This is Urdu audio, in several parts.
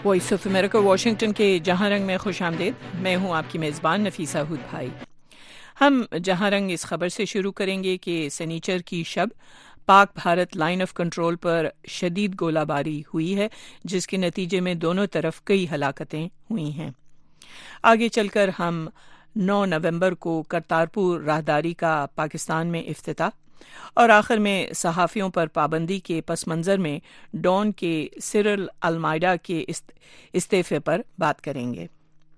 وائس آف امریکہ واشنگٹن کے جہاں رنگ میں خوش آمدید. میں ہوں آپ کی میزبان نفیسہ ہود بھائی. ہم جہاں رنگ اس خبر سے شروع کریں گے کہ سنیچر کی شب Pak Bharat line of control پر شدید گولہ باری ہوئی ہے، جس کے نتیجے میں دونوں طرف کئی ہلاکتیں ہوئی ہیں. آگے چل کر ہم 9 نومبر کو کرتارپور راہداری کا پاکستان میں افتتاح اور آخر میں صحافیوں پر پابندی کے پس منظر میں ڈان کے سرل المائیڈا کے استعفے پر بات کریں گے.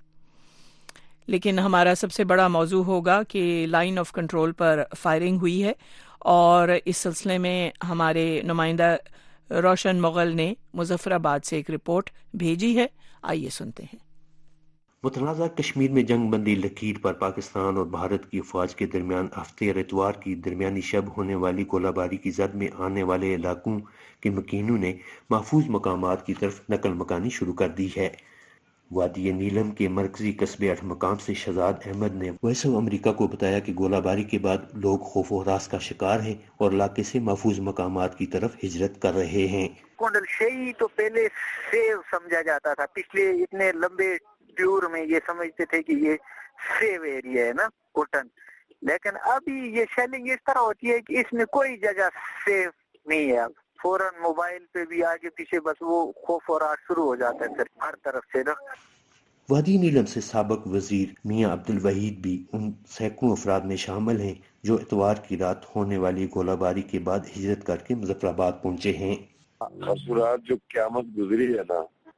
لیکن ہمارا سب سے بڑا موضوع ہوگا کہ لائن آف کنٹرول پر فائرنگ ہوئی ہے، اور اس سلسلے میں ہمارے نمائندہ روشن مغل نے مظفر آباد سے ایک رپورٹ بھیجی ہے. آئیے سنتے ہیں. متنازع کشمیر میں جنگ بندی لکیر پر پاکستان اور بھارت کی افواج کے درمیان ہفتے اور اتوار کی درمیانی شب ہونے والی گولہ باری کی زد میں آنے والے علاقوں کے مکینوں نے محفوظ مقامات کی طرف نقل مکانی شروع کر دی ہے. وادی نیلم کے مرکزی قصبے 8 مقام سے شہزاد احمد نے وائس آف امریکہ کو بتایا کہ گولہ باری کے بعد لوگ خوف و ہراس کا شکار ہیں اور علاقے سے محفوظ مقامات کی طرف ہجرت کر رہے ہیں. کونڈل شہی تو پہلے سیو سمجھا جاتا تھا، پچھلے اتنے لمبے ٹور میں یہ سمجھتے تھے کہ یہ سیو ایریا ہے نا کوٹن، لیکن ابھی یہ شیلنگ اس طرح ہوتی ہے کہ اس میں کوئی جگہ سیو نہیں ہے. اب فوراً موبائل پہ بھی آگے پیچھے بس وہ خوف اور آٹ شروع ہو جاتا ہے پھر ہر طرف سے نا. وادی نیلم سے سابق وزیر میاں عبدالوحید بھی ان سینکڑوں افراد میں شامل ہیں جو اتوار کی رات ہونے والی گولہ باری کے بعد ہجرت کر کے مظفر آباد پہنچے ہیں. رات جو قیامت گزری ہے نا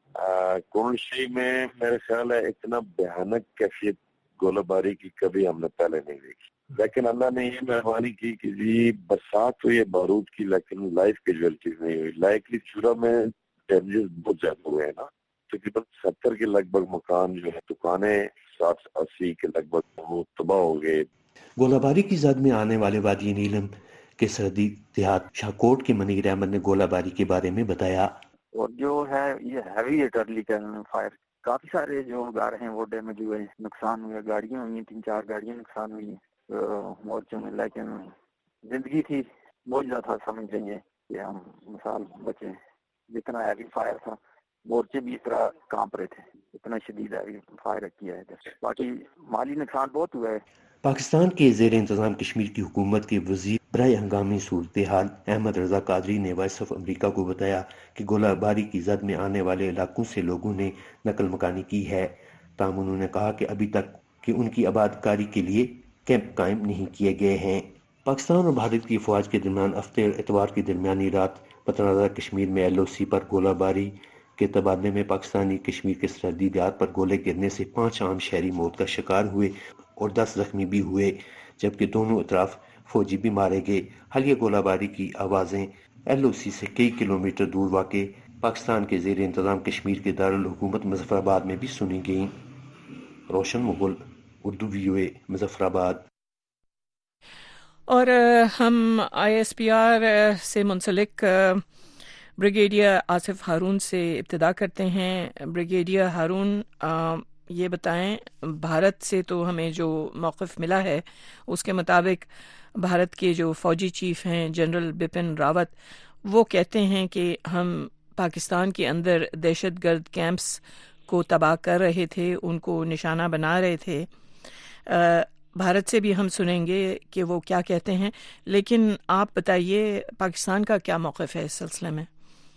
کونشی میں، میرے خیال ہے اتنا بھیانک کیفیت گولہ باری کی کبھی ہم نے پہلے نہیں دیکھی. لیکن اللہ نے یہ مہربانی کی کہ جی برسات ہوئی ہے بارود کی، لیکن لائف کیجویلٹیز نہیں ہوئی. لائکلی چورا میں ڈیمیجز بہت زیادہ ہوئے ہیں نا، تقریباً 70 کے لگ بھگ مکان جو ہے، دکانیں 60-80 کے لگ بھگ وہ تباہ ہو گئے. گولہ باری کی زد میں آنے والے وادی نیلم کے سرحدی دیہات شاہکوٹ کے منیر احمد نے گولہ باری کے بارے میں بتایا. اور جو ہے یہ ہیوی ارٹلری کینن فائر، کافی سارے جو گھر ہیں وہ ڈیمیج ہوئے، نقصان ہوئے، گاڑیاں ہوئی ہیں، 3-4 گاڑیاں نقصان ہوئی ہیں مورچوں میں. لیکن زندگی تھی بہت زیادہ سمجھ رہی ہے کہ ہم مثال بچے. جتنا ہیوی فائر تھا مورچے بھی اس طرح کانپ رہے تھے، اتنا شدید ہیوی فائر کیا ہے. باقی مالی نقصان بہت ہوا ہے. پاکستان کے زیر انتظام کشمیر کی حکومت کے وزیر برائے ہنگامی صورتحال احمد رضا قادری نے وائس آف امریکہ کو بتایا کہ گولہ باری کی زد میں آنے والے علاقوں سے لوگوں نے نقل مکانی کی ہے. تاہم انہوں نے کہا کہ ابھی تک کہ ان کی آباد کاری کے لیے کیمپ قائم نہیں کیے گئے ہیں. پاکستان اور بھارت کی افواج کے درمیان ہفتے اور اتوار کی درمیانی رات متنازع کشمیر میں LOC پر گولہ باری کے تبادلے میں پاکستانی کشمیر کے سرحدی دیہات پر گولے گرنے سے 5 عام شہری موت کا شکار ہوئے اور 10 زخمی بھی ہوئے، جبکہ دونوں اطراف فوجی بھی مارے گئے. حالیہ گولہ باری کی آوازیں LOC سے کئی کلومیٹر دور واقع پاکستان کے زیر انتظام کشمیر کے دارالحکومت مظفر آباد میں بھی سنی گئیں. روشن مغل، اردو VOA، مظفر آباد. اور ہم ISPR سے منسلک بریگیڈیئر آصف ہارون سے ابتدا کرتے ہیں. بریگیڈیئر ہارون، یہ بتائیں، بھارت سے تو ہمیں جو موقف ملا ہے اس کے مطابق بھارت کے جو فوجی چیف ہیں جنرل بپن راوت، وہ کہتے ہیں کہ ہم پاکستان کے اندر دہشت گرد کیمپس کو تباہ کر رہے تھے، ان کو نشانہ بنا رہے تھے. بھارت سے بھی ہم سنیں گے کہ وہ کیا کہتے ہیں، لیکن آپ بتائیے پاکستان کا کیا موقف ہے اس سلسلے میں؟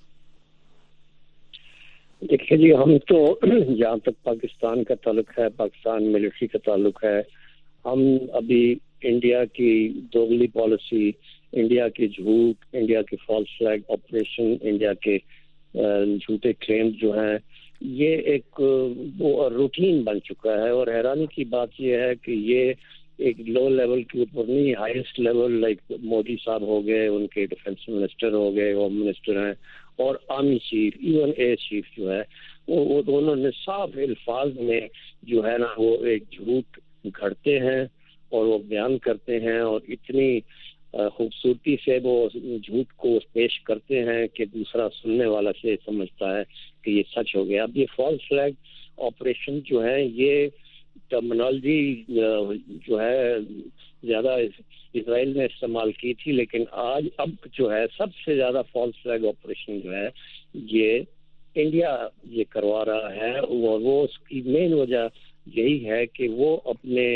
دیکھیے جی، ہم تو جہاں تک پاکستان کا تعلق ہے، پاکستان ملٹری کا تعلق ہے، ہم ابھی انڈیا کی دوگلی پالیسی، انڈیا کے جھوٹ، انڈیا کے فالس فلیگ آپریشن، انڈیا کے جھوٹے کلیم جو ہیں، یہ ایک روٹین بن چکا ہے. اور حیرانی کی بات یہ ہے کہ یہ ایک لو لیول کے اوپر نہیں، ہائیسٹ لیول، لائک مودی صاحب ہو گئے، ان کے ڈیفینس منسٹر ہو گئے، ہوم منسٹر ہیں، اور army chief, even air chief جو ہے وہ دونوں نے صاف الفاظ میں جو ہے نا وہ ایک جھوٹ گھڑتے ہیں اور وہ بیان کرتے ہیں، اور اتنی خوبصورتی سے وہ جھوٹ کو پیش کرتے ہیں کہ دوسرا سننے والا سے سمجھتا ہے کہ یہ سچ ہو گیا. اب یہ فالس فلیگ آپریشن جو ہے، یہ ٹرمنالوجی جو ہے زیادہ اسرائیل نے استعمال کی تھی، لیکن اب جو ہے سب سے زیادہ فالس فلیگ آپریشن جو ہے یہ انڈیا یہ کروا رہا ہے، اور وہ اس کی مین وجہ یہی ہے کہ وہ اپنے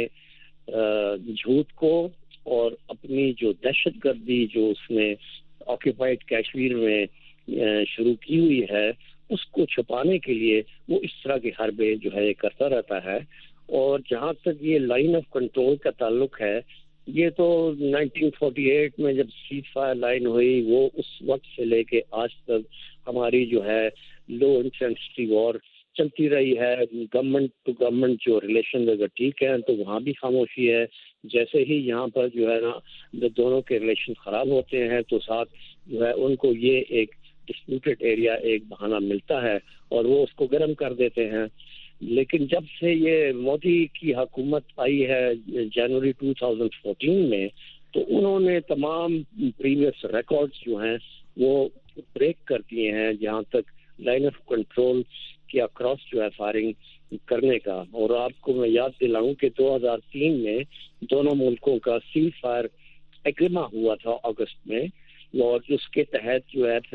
جھوٹ کو اور اپنی جو دہشت گردی جو اس نے آکوپائڈ کشمیر میں شروع کی ہوئی ہے اس کو چھپانے کے لیے وہ اس طرح کے حربے جو ہے کرتا رہتا ہے. اور جہاں تک یہ لائن آف کنٹرول کا تعلق ہے، یہ تو 1948 میں جب سیز فائر لائن ہوئی، وہ اس وقت سے لے کے آج تک ہماری جو ہے لو انٹینسٹی وار چلتی رہی ہے. گورنمنٹ ٹو گورنمنٹ جو ریلیشن اگر ٹھیک ہے تو وہاں بھی خاموشی ہے. جیسے ہی یہاں پر جو ہے نا دونوں کے ریلیشن خراب ہوتے ہیں تو ساتھ جو ہے ان کو یہ ایک ڈسپیوٹڈ ایریا ایک بہانہ ملتا ہے اور وہ اس کو گرم کر دیتے ہیں. لیکن جب سے یہ مودی کی حکومت آئی ہے جنوری 2014 میں، تو انہوں نے تمام پریویس ریکارڈز جو ہیں وہ بریک کر دیے ہیں، جہاں تک لائن آف کنٹرول کے اکراس جو ہے فائرنگ کرنے کا. اور آپ کو میں یاد دلاؤں کہ 2003 میں دونوں ملکوں کا سیز فائر ایگریمنٹ ہوا تھا اگست میں، اور اس کے تحت جو ہے پھر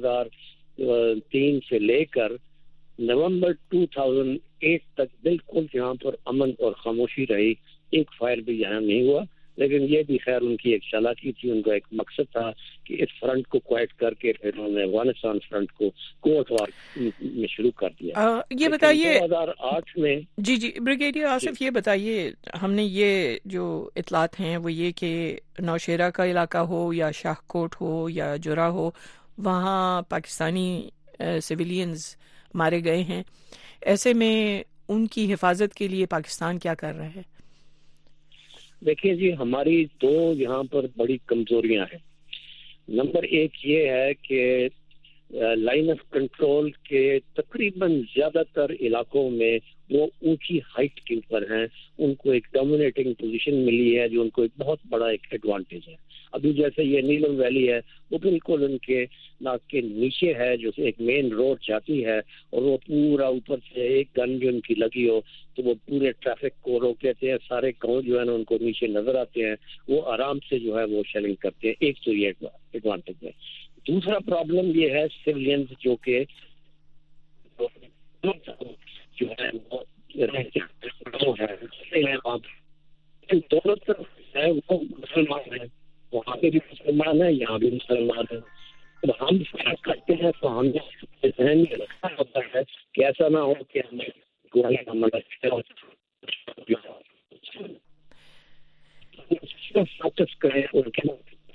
2003 سے لے کر نومبر 2008 تک بالکل یہاں پر امن اور خاموشی رہی. ایک فائر بھی یہاں نہیں ہوا، لیکن یہ بھی خیر ان کی ایک چالاکی تھی. ان کا ایک مقصد تھا کہ اس فرنٹ کو کوائٹ کر کے پھر انہوں نے افغانستان فرنٹ کو کوٹ وار میں شروع کر دیا. یہ بتائیے 2008 میں جی بریگیڈیئر آصف، یہ بتائیے، ہم نے یہ جو اطلاعات ہیں وہ یہ کہ نوشیرہ کا علاقہ ہو یا شاہ کوٹ ہو یا جرا ہو، وہاں پاکستانی سویلینز مارے گئے ہیں. ایسے میں ان کی حفاظت کے لیے پاکستان کیا کر رہا ہے؟ دیکھیں جی، ہماری دو یہاں پر بڑی کمزوریاں ہیں. نمبر ایک یہ ہے کہ لائن آف کنٹرول کے تقریباً زیادہ تر علاقوں میں وہ اونچی ہائٹ کے اوپر ہیں، ان کو ایک ڈومینیٹنگ پوزیشن ملی ہے جو ان کو ایک بہت بڑا ایک ایڈوانٹیج ہے. ابھی جیسے یہ نیلم ویلی ہے وہ بالکل ان کے ناک کے نیچے ہے، جو ایک مین روڈ جاتی ہے، اور وہ پورا اوپر سے ایک گن جو ان کی لگی ہو تو وہ پورے ٹریفک کو روک دیتے ہیں. سارے گاؤں جو ہے نا ان کو نیچے نظر آتے ہیں، وہ آرام سے جو ہے وہ شیلنگ کرتے ہیں. ایک تو یہ ایڈوانٹیج ہے. دوسرا پرابلم یہ ہے سیولینز جو کہ جو ہے وہ دونوں طرف ہے، وہ مسلمان ہیں، وہاں پہ بھی مسلمان ہیں، یہاں بھی مسلمان ہیں. جب ہم فرق کرتے ہیں تو ہم ذہن میں رکھنا ہوتا ہے کہ ایسا نہ ہو کہ ہمیں فوکس کریں ان کے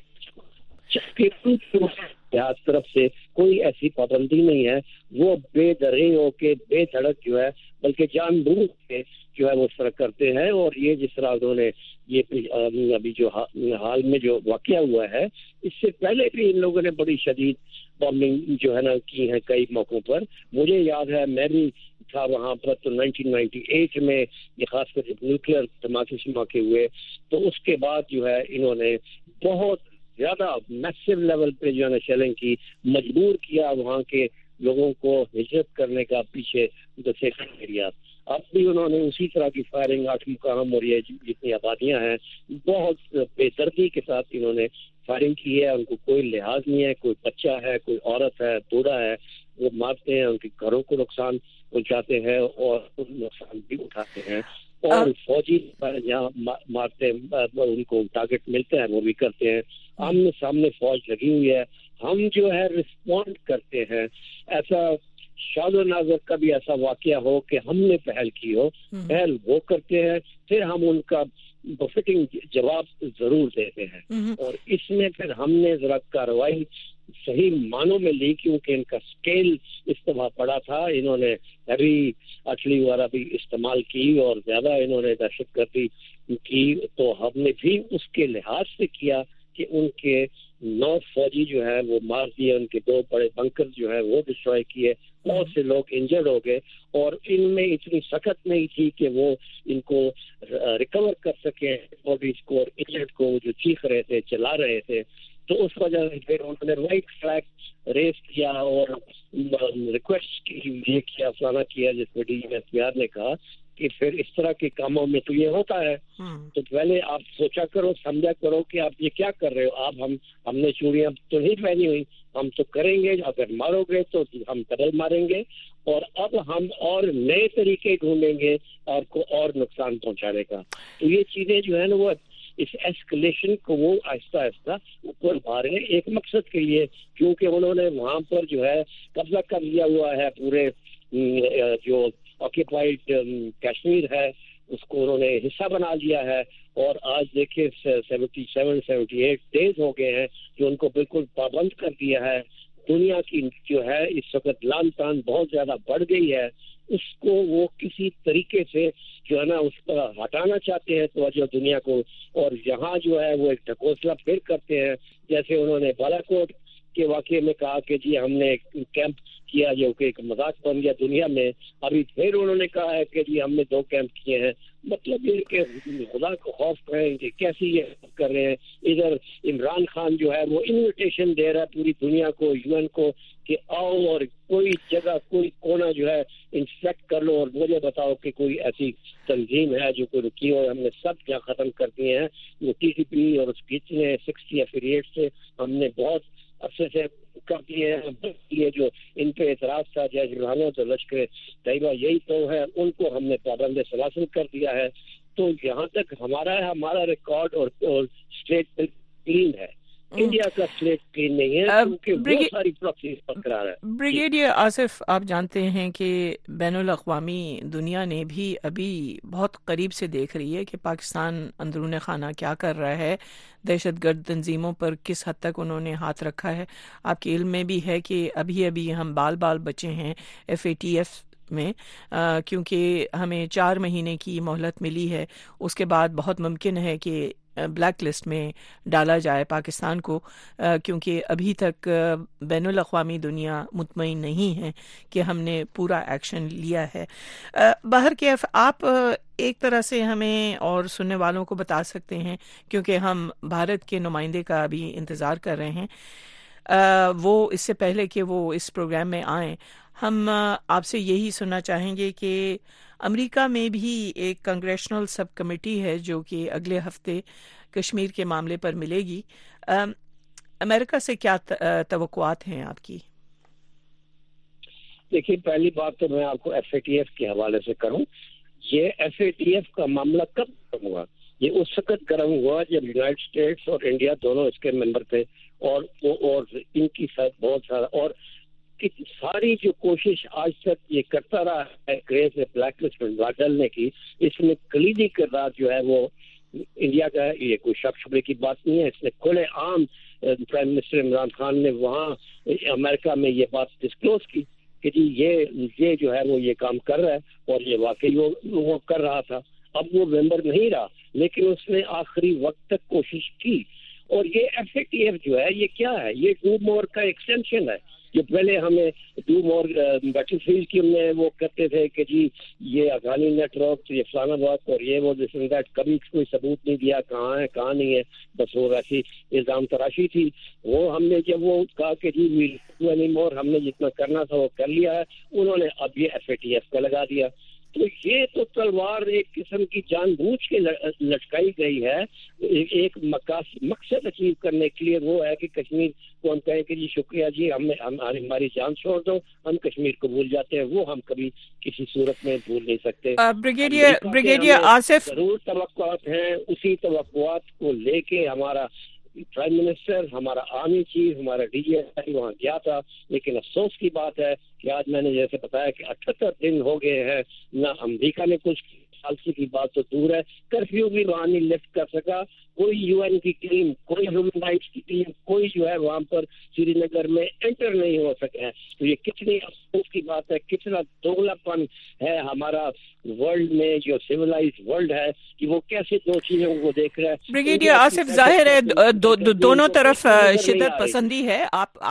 طرف سے کوئی ایسی پابندی نہیں ہے. وہ بے درے ہو کے بے دھڑک جو ہے بلکہ جان بوجھ کے جو ہے وہ فرق کرتے ہیں. اور یہ جس طرح انہوں نے یہ ابھی جو حال میں جو واقعہ ہوا ہے، اس سے پہلے بھی ان لوگوں نے بڑی شدید بامبنگ جو ہے نا کی ہے کئی موقعوں پر. مجھے یاد ہے میں بھی تھا وہاں پر، تو 1998 میں یہ خاص کر جب نیوکلیئر دھماکے شماکے ہوئے تو اس کے بعد جو ہے انہوں نے بہت زیادہ میسو لیول پہ جو ہے نا شیلنگ کی، مجبور کیا وہاں کے لوگوں کو ہجرت کرنے کا پیچھے سیکٹر ایریا. اب بھی انہوں نے اسی طرح کی فائرنگ 8 مقام اور یہ جتنی آبادیاں ہیں بہت بے دردی کے ساتھ انہوں نے فائرنگ کی ہے. ان کو کوئی لحاظ نہیں ہے، کوئی بچہ ہے، کوئی عورت ہے، بوڑھا ہے، وہ مارتے ہیں، ان کے گھروں کو نقصان پہنچاتے ہیں اور نقصان بھی اٹھاتے ہیں. اور فوجی جہاں مارتے ان کو ٹارگٹ ملتے ہیں وہ بھی کرتے ہیں. آمنے سامنے فوج لگی ہوئی ہے، ہم جو ہے رسپونڈ کرتے ہیں. ایسا شاد و نازر کا بھی ایسا واقعہ ہو کہ ہم نے پہل کی ہو، پہل وہ کرتے ہیں، پھر ہم ان کا بفٹنگ جواب ضرور دیتے ہیں. اور اس میں پھر ہم نے ذرا کارروائی صحیح معنوں میں لی، کیونکہ ان کا سکیل اس طرح پڑا تھا. انہوں نے ہیوی آرٹلری وغیرہ بھی استعمال کی اور زیادہ انہوں نے دہشت گردی کی. تو ہم نے بھی اس کے لحاظ سے کیا کہ ان کے 9 فوجی جو ہے وہ مار دیے، ان کے 2 بڑے بنکر جو ہے وہ ڈسٹروائے کیے، بہت سے لوگ انجرڈ ہو گئے. اور ان میں اتنی سخت نہیں تھی کہ وہ ان کو ریکور کر سکیں باڈیز کو اور انجرڈ کو جو چیخ رہے تھے، چلا رہے تھے. تو اس وجہ سے پھر انہوں نے وائٹ فلیگ ریس کیا اور ریکویسٹ کی، یہ کیا فلانا کیا، جس میں D G S P R نے کہا کہ پھر اس طرح کے کاموں میں تو یہ ہوتا ہے. تو پہلے آپ سوچا کرو, سمجھا کرو کہ آپ یہ کیا کر رہے ہو. ہم نے چوڑیاں تو نہیں پہنی ہوئی, ہم تو کریں گے, اگر مارو گے تو ہم ڈبل ماریں گے, اور اب ہم اور نئے طریقے ڈھونڈیں گے آپ کو اور نقصان پہنچانے کا. تو یہ چیزیں جو ہے نا وہ اس ایسکلیشن کو وہ آہستہ آہستہ اوپر مارے ایک مقصد کے لیے, کیونکہ انہوں نے وہاں پر جو ہے قبضہ کر لیا ہوا ہے. پورے جو آکیپائڈ کشمیر ہے اس کو انہوں نے حصہ بنا لیا ہے, اور آج دیکھیں 77-78 ڈیز ہو گئے ہیں جو ان کو بالکل پابند کر دیا ہے. دنیا کی جو ہے اس وقت لان تان بہت زیادہ بڑھ گئی ہے, اس کو وہ کسی طریقے سے جو ہے نا اس پر ہٹانا چاہتے ہیں توجہ دنیا کو, اور یہاں جو ہے وہ ایک ڈھکوسلا پھر کرتے ہیں. جیسے انہوں نے بالا کوٹ کے واقعے میں کہا کہ جی ہم نے کیمپ کیا جو کہ ایک مذاق بن گیا دنیا میں, ابھی پھر انہوں نے کہا ہے کہ جی ہم نے 2 کیمپ کیے ہیں. مطلب یہ کہ خدا کو خوف کریں کہ کیسی یہ کر رہے ہیں. ادھر عمران خان جو ہے وہ انویٹیشن دے رہا ہے پوری دنیا کو, UN کو, کہ آؤ اور کوئی جگہ کوئی کونا جو ہے انسپیکٹ کر لو اور مجھے بتاؤ کہ کوئی ایسی تنظیم ہے جو کوئی رکی ہو. ہم نے سب کیا ختم کر دیے ہیں. وہ TTP اور اس کتنے 60 ایفیلیٹ سے ہم نے بہت عرصے سے کر دیے ہیں. یہ جو ان پہ اعتراض تھا جیسے رحانہ تو لشکر طیبہ یہی تو ہے, ان کو ہم نے پابند سلاسل کر دیا ہے. تو یہاں تک ہمارا ریکارڈ اور اسٹیٹ کلین ہے. انڈیا کا سلیٹ کلین نہیں ہے کیونکہ وہ ساری پراکسیز برقرار ہے. بریگیڈیئر آصف, آپ جانتے ہیں کہ بین الاقوامی دنیا نے بھی ابھی بہت قریب سے دیکھ رہی ہے کہ پاکستان اندرون خانہ کیا کر رہا ہے, دہشت گرد تنظیموں پر کس حد تک انہوں نے ہاتھ رکھا ہے. آپ کے علم میں بھی ہے کہ ابھی ہم بال بچے ہیں FATF میں, کیونکہ ہمیں 4 مہینے کی مہلت ملی ہے. اس کے بعد بہت ممکن ہے کہ بلیک لسٹ میں ڈالا جائے پاکستان کو, کیونکہ ابھی تک بین الاقوامی دنیا مطمئن نہیں ہے کہ ہم نے پورا ایکشن لیا ہے. بہرکیف آپ ایک طرح سے ہمیں اور سننے والوں کو بتا سکتے ہیں, کیونکہ ہم بھارت کے نمائندے کا ابھی انتظار کر رہے ہیں, وہ اس سے پہلے کہ وہ اس پروگرام میں آئیں, ہم آپ سے یہی سننا چاہیں گے کہ امریکہ میں بھی ایک کنگریشنل سب کمیٹی ہے جو کہ اگلے ہفتے کشمیر کے معاملے پر ملے گی. امریکہ سے کیا توقعات ہیں آپ کی؟ دیکھیے, پہلی بات تو میں آپ کو FATF کے حوالے سے کروں. یہ FATF کا معاملہ کب گرم ہوا؟ یہ اس وقت گرم ہوا جب یونائٹڈ اسٹیٹس اور انڈیا دونوں اس کے ممبر تھے, اور ان کی بہت سارا اور ساری جو کوشش آج تک یہ کرتا رہا ہے گریز میں بلیک لسٹ میں ڈالنے کی, اس میں کلیدی کردار جو ہے وہ انڈیا کا ہے. یہ کوئی شک شبے کی بات نہیں ہے. اس نے کھلے عام پرائم منسٹر عمران خان نے وہاں امریکہ میں یہ بات ڈسکلوز کی کہ جی یہ جو ہے وہ یہ کام کر رہا ہے, اور یہ واقعی وہ کر رہا تھا. اب وہ ممبر نہیں رہا, لیکن اس نے آخری وقت تک کوشش کی. اور یہ FATF جو ہے یہ کیا ہے؟ یہ ڈو مور کا ایکسٹینشن ہے. جو پہلے ہمیں ڈو مور بیٹل فیلڈ کی میں وہ کرتے تھے کہ جی یہ افغانی نیٹ ورک, یہ فلانا بات اور یہ وہ دس اینڈ دیٹ, کبھی کوئی ثبوت نہیں دیا کہاں ہے کہاں نہیں ہے, بس وہ ویسی الزام تراشی تھی. وہ ہم نے جب وہ کہا کہ جی ویل مور, ہم نے جتنا کرنا تھا وہ کر لیا ہے, انہوں نے اب یہ FATF کا لگا دیا. تو یہ تو تلوار ایک قسم کی جان بوجھ کے لٹکائی گئی ہے ایک مقصد اچیو کرنے کے لیے. وہ ہے کہ کشمیر کو ہم کہیں کہ جی شکریہ جی ہماری جان چھوڑ دو, ہم کشمیر کو بھول جاتے ہیں. وہ ہم کبھی کسی صورت میں بھول نہیں سکتے. بریگیڈیئر آصف, ضرور توقعات ہیں. اسی توقعات کو لے کے ہمارا پرائم منسٹر, ہمارا آرمی چیف, ہمارا DGI وہاں گیا تھا. لیکن افسوس کی بات ہے کہ آج میں نے جیسے بتایا کہ 78 دن ہو گئے ہیں, نہ امریکہ نے کچھ پالیسی کی بات تو دور ہے, کرفیو بھی وہاں نہیں لفٹ کر سکا. کوئی UN کی ٹیم, کوئی ہیومن رائٹس کی ٹیم, کوئی جو ہے وہاں پر سری نگر میں انٹر نہیں ہو سکا ہے. تو یہ کتنی افسوس کی بات ہے, کتنا دوگلا پن ہے ہمارا ورلڈ میں, جو سیولائز ورلڈ ہے کہ وہ کیسے دو چیزوں کو دیکھ رہا ہے. بریگیڈیئر آصف, ظاہر ہے دونوں طرف شدت پسندی ہے.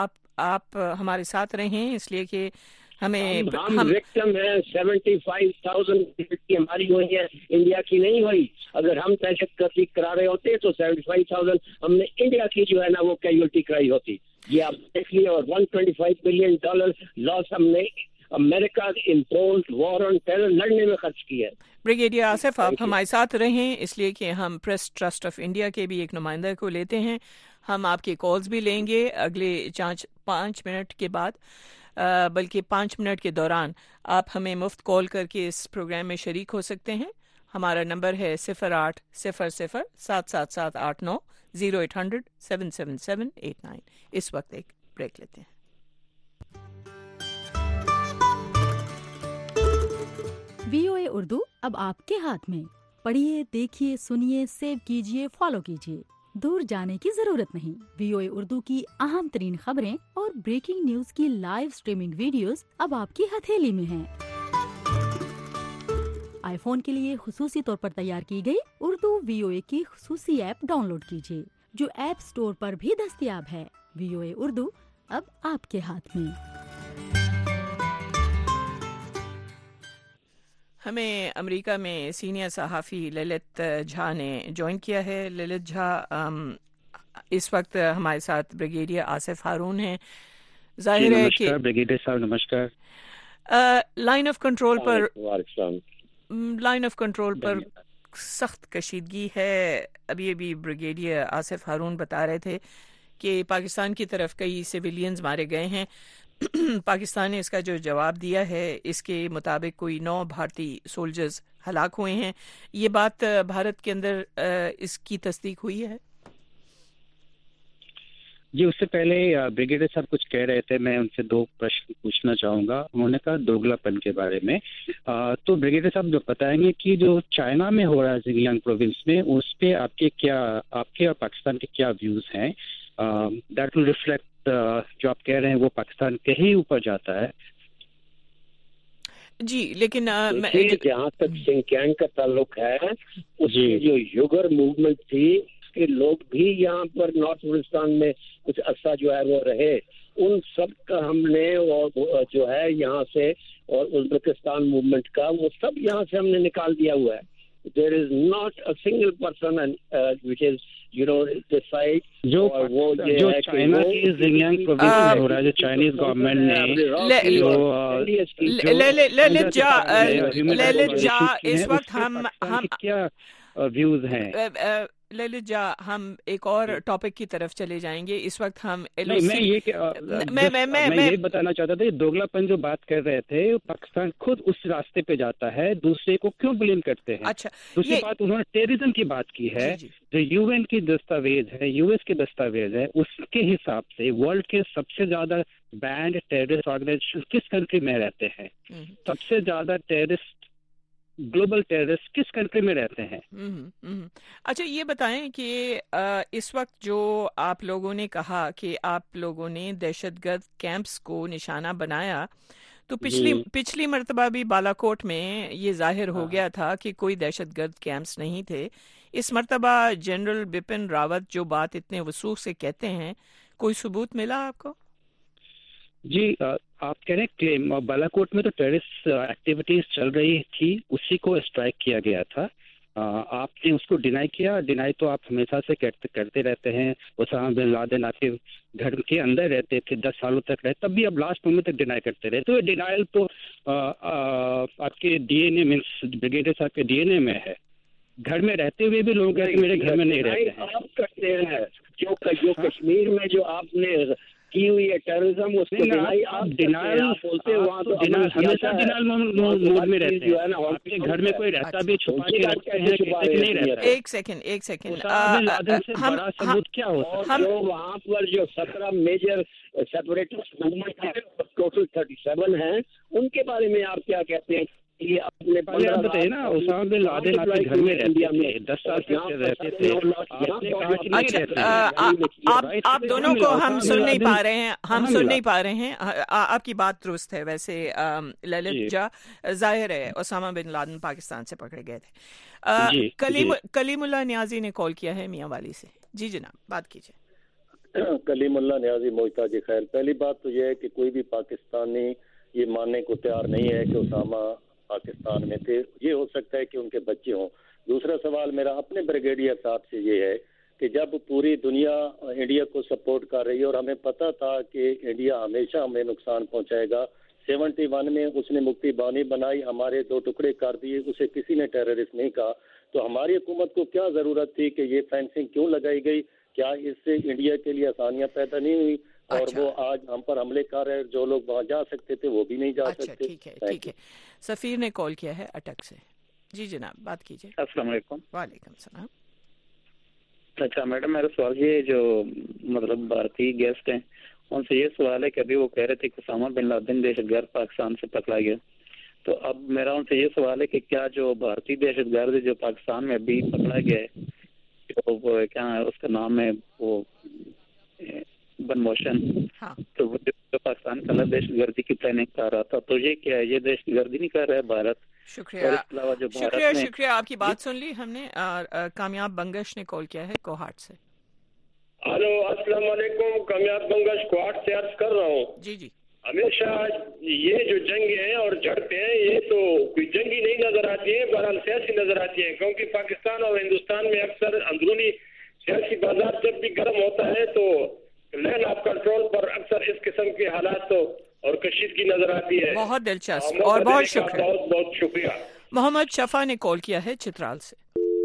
آپ ہمارے ساتھ رہیں, اس لیے کہ ہم وکٹم ہیں. 75,000 کی ہماری ہوئی ہے, انڈیا کی نہیں ہوئی. اگر ہم دہشت گردی کرا رہے ہوتے تو 75,000 ہم نے انڈیا کی جو ہے نا وہ کیجولٹی کرائی ہوتی. یہ آپ دیکھ لیے. اور $125 بلین لاس ہم نے America imposed war on terror लड़ने में खर्च किया है। ब्रिगेडियर आसिफ, आप हमारे साथ रहें, इसलिए कि हम प्रेस ट्रस्ट ऑफ इंडिया के भी एक नुमाइंदा को लेते हैं। हम आपके कॉल्स भी लेंगे अगले 5 मिनट के बाद, बल्कि 5 मिनट के दौरान आप हमें मुफ्त कॉल करके इस प्रोग्राम में शरीक हो सकते हैं। हमारा नंबर है 0800-777-89 0800-777-89। इस वक्त एक ब्रेक लेते हैं। VOA उर्दू अब आपके हाथ में। पढ़िए, देखिए, सुनिए, सेव कीजिए, फॉलो कीजिए। दूर जाने की जरूरत नहीं। VOA उर्दू की अहम तरीन खबरें और ब्रेकिंग न्यूज की लाइव स्ट्रीमिंग वीडियोस अब आपकी हथेली में हैं। आईफोन के लिए खुसूसी तौर पर तैयार की गई उर्दू VOA की खुसूसी ऐप डाउनलोड कीजिए, जो ऐप स्टोर पर भी दस्तयाब है। VOA उर्दू अब आपके हाथ में। हमें अमेरिका में सीनियर सहाफ़ी ललित झा ने ज्वाइन किया है। ललित झा, इस वक्त हमारे साथ ब्रिगेडियर आसिफ हारून हैं। जाहिर है कि ब्रिगेडियर साहब नमस्कार। लाइन ऑफ कंट्रोल पर सख्त कशीदगी है। अभी ब्रिगेडियर आसिफ हारून बता रहे थे कि पाकिस्तान की तरफ कई सिविलियंस मारे गए हैं। पाकिस्तान ने इसका जो जवाब दिया है, इसके मुताबिक कोई 9 भारतीय सोल्जर्स हलाक हुए हैं। ये बात भारत के अंदर इसकी तस्दीक हुई है? जी, उससे पहले ब्रिगेडियर साहब कुछ कह रहे थे, मैं उनसे 2 प्रश्न पूछना चाहूँगा। उन्होंने कहा दोगलापन के बारे में, तो ब्रिगेडियर साहब जो बताएंगे कि जो चाइना में हो रहा है जिंगजियांग प्रोविंस में, उस पे आपके और पाकिस्तान के क्या व्यूज़ हैं? दैट विल रिफ्लेक्ट जो आप कह रहे हैं वो पाकिस्तान के ही ऊपर जाता है। जी, लेकिन जहाँ तक शिनजियांग का ताल्लुक है, उसकी जो युगर मूवमेंट थी, उसके लोग भी यहाँ पर नॉर्थ वजिरिस्तान में कुछ अरसा जो है वो रहे। उन सब का हमने और जो है यहाँ से, और उज़्बेकिस्तान मूवमेंट का, वो सब यहाँ से हमने निकाल दिया हुआ है। There is not a single person which is, decide जो चाइना की जिंगजियांग प्रोविंस में हो रहा है, जो चाइनीज गवर्नमेंट ने ललित झा, इस वक्त हम क्या व्यूज हैं? ललित झा, हम एक और टॉपिक की तरफ चले जाएंगे। इस वक्त हम मैं ये बताना चाहता था, दोगलापन जो बात कर रहे थे, पाकिस्तान खुद उस रास्ते पे जाता है, दूसरे को क्यों ब्लेम करते हैं? अच्छा, दूसरी बात, उन्होंने टेररिज्म की बात की है। जो UN की दस्तावेज है, US के दस्तावेज है, उसके हिसाब से वर्ल्ड के सबसे ज्यादा बैंड टेररिस्ट ऑर्गेनाइजेशन किस कंट्री में रहते हैं? सबसे ज्यादा टेररिस्ट, ग्लोबल टेररिस्ट किस कंट्री में रहते हैं? अच्छा, ये बताएं कि इस वक्त जो आप लोगों ने कहा कि आप लोगों ने दहशतगर्द कैंप्स को निशाना बनाया, तो पिछली मर्तबा भी बालाकोट में ये जाहिर हो गया था कि कोई दहशतगर्द कैंप्स नहीं थे। इस मर्तबा जनरल बिपिन रावत जो बात इतने वसूख से कहते हैं, कोई सबूत मिला आपको? जी, आप कह रहे हैं क्लेम, बालाकोट में तो टेररिस्ट एक्टिविटीज चल रही थी, उसी को स्ट्राइक किया गया था। आपने उसको डिनाई किया। डिनाई तो आप हमेशा से करते रहते हैं। ओसामा बिन लादेन आपके घर के अंदर रहते थे, 10 सालों तक रहे, तब भी आप लास्ट मोमेंट तक डिनाई करते रहे। तो ये डिनाइल तो आपके DNA मीन्स ब्रिगेडियर साहब के DNA में है। घर में रहते हुए भी लोग कहते मेरे घर में नहीं रहते हैं। आप करते हैं जो कश्मीर में जो आपने की हुई है टेररिज्म, उसको आप डिनाइल बोलते हैं, वहाँ तो हमेशा डिनाइल मोड में रहते हैं। आपके घर में कोई रहता भी छुपा के रखते हैं, नहीं रहता। एक सेकंड बड़ा सबूत क्या होता है? जो वहाँ पर जो 17 मेजर सेपरेटिस्ट मूवमेंट है, टोटल 37 हैं, उनके बारे में आप क्या कहते हैं? ये अपने बताइए ना, ओसामा बिन लादेन आपके घर में रहते थे, 10 साल तक रहते थे। आप दोनों को हम सुन नहीं पा रहे हैं। आपकी बात दुरुस्त है। वैसे ललित झा, जाहिर है ओसामा बिन लादेन पाकिस्तान से पकड़े गए थे। कलीमुल्लाह नियाजी ने कॉल किया है मियां वाली से। जी जनाब, बात कीजिए। कलीमुल्लाह नियाजी मोहताज खैर, पहली बात तो यह है कि कोई भी पाकिस्तानी ये मानने को तैयार नहीं है कि ओसामा पाकिस्तान में थे। ये हो सकता है कि उनके बच्चे हों। दूसरा सवाल मेरा अपने ब्रिगेडियर साहब से ये है कि जब पूरी दुनिया इंडिया को सपोर्ट कर रही है और हमें पता था कि इंडिया हमेशा हमें नुकसान पहुंचाएगा, 71 میں اس نے مکتی بانی بنائی, ہمارے 2 ٹکڑے کر دیے, اسے کسی نے ٹیررسٹ نہیں کہا. تو ہماری حکومت کو کیا ضرورت تھی کہ یہ فینسنگ کیوں لگائی گئی؟ کیا اس سے انڈیا کے لیے آسانیاں پیدا نہیں ہوئی؟ اور وہ آج ہم پر حملے کر رہے, جو لوگ وہاں جا سکتے تھے وہ بھی نہیں جا سکتے. ٹھیک ہے. سفیر نے کال کیا ہے اٹک سے. جی جناب بات کیجیے. السلام علیکم. وعلیکم السلام. اچھا میڈم, میرا سوال یہ جو مطلب بھارتی گیسٹ ہیں ان سے یہ سوال ہے کہ ابھی وہ کہہ رہے تھے کہ اسامہ بن لادن دہشت گرد پاکستان سے پکڑا گیا, تو اب میرا ان سے یہ سوال ہے کہ کیا جو بھارتی دہشت گرد جو پاکستان میں ابھی پکڑا گیا ہے وہ کیا اس کا نام ہے وہ بن موشن, تو وہ جو پاکستان کا دہشت گردی کی پلاننگ کر رہا تھا, تو یہ کیا ہے, یہ دہشت گردی نہیں کر رہا ہے بھارت؟ شکریہ آپ کی بات سن لی ہم نے. کامیاب بنگش نے کال کیا ہے کوہاٹ سے. ہلو السلام علیکم, کامیاب بنگش کوہاٹ سے عرض کر رہا ہوں. جی ہمیشہ یہ جو جنگیں ہیں اور جھڑپیں ہیں یہ تو کوئی جنگی نہیں نظر آتی ہیں, بہرحال سیاسی نظر آتی ہیں, کیونکہ پاکستان اور ہندوستان میں اکثر اندرونی سیاسی بازار جب بھی گرم ہوتا ہے تو لین آف کنٹرول پر اکثر اس قسم کے حالات اور کشیدگی نظر آتی ہے. بہت دلچسپ اور بہت شکریہ. بہت شکریہ. محمد شفا نے کال کیا ہے چترال سے.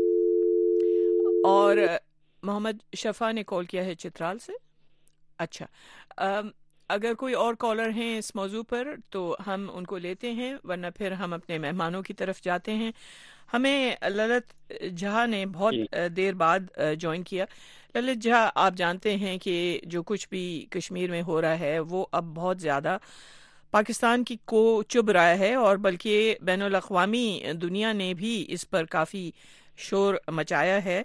اور محمد شفا نے کال کیا ہے چترال سے. اچھا, اگر کوئی اور کالر ہیں اس موضوع پر تو ہم ان کو لیتے ہیں, ورنہ پھر ہم اپنے مہمانوں کی طرف جاتے ہیں. ہمیں للت جہاں نے بہت دیر بعد جوائن کیا. للت جہاں آپ جانتے ہیں کہ جو کچھ بھی کشمیر میں ہو رہا ہے وہ اب بہت زیادہ پاکستان کی کو چبھ رہا ہے, اور بلکہ بین الاقوامی دنیا نے بھی اس پر کافی شور مچایا ہے.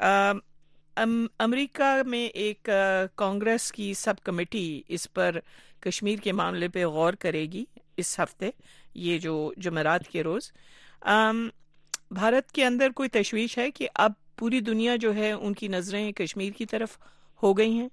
امریکہ میں ایک کانگریس کی سب کمیٹی اس پر کشمیر کے معاملے پہ غور کرے گی اس ہفتے, یہ جو جمعرات کے روز. بھارت کے اندر کوئی تشویش ہے کہ اب پوری دنیا جو ہے ان کی نظریں کشمیر کی طرف ہو گئی ہیں؟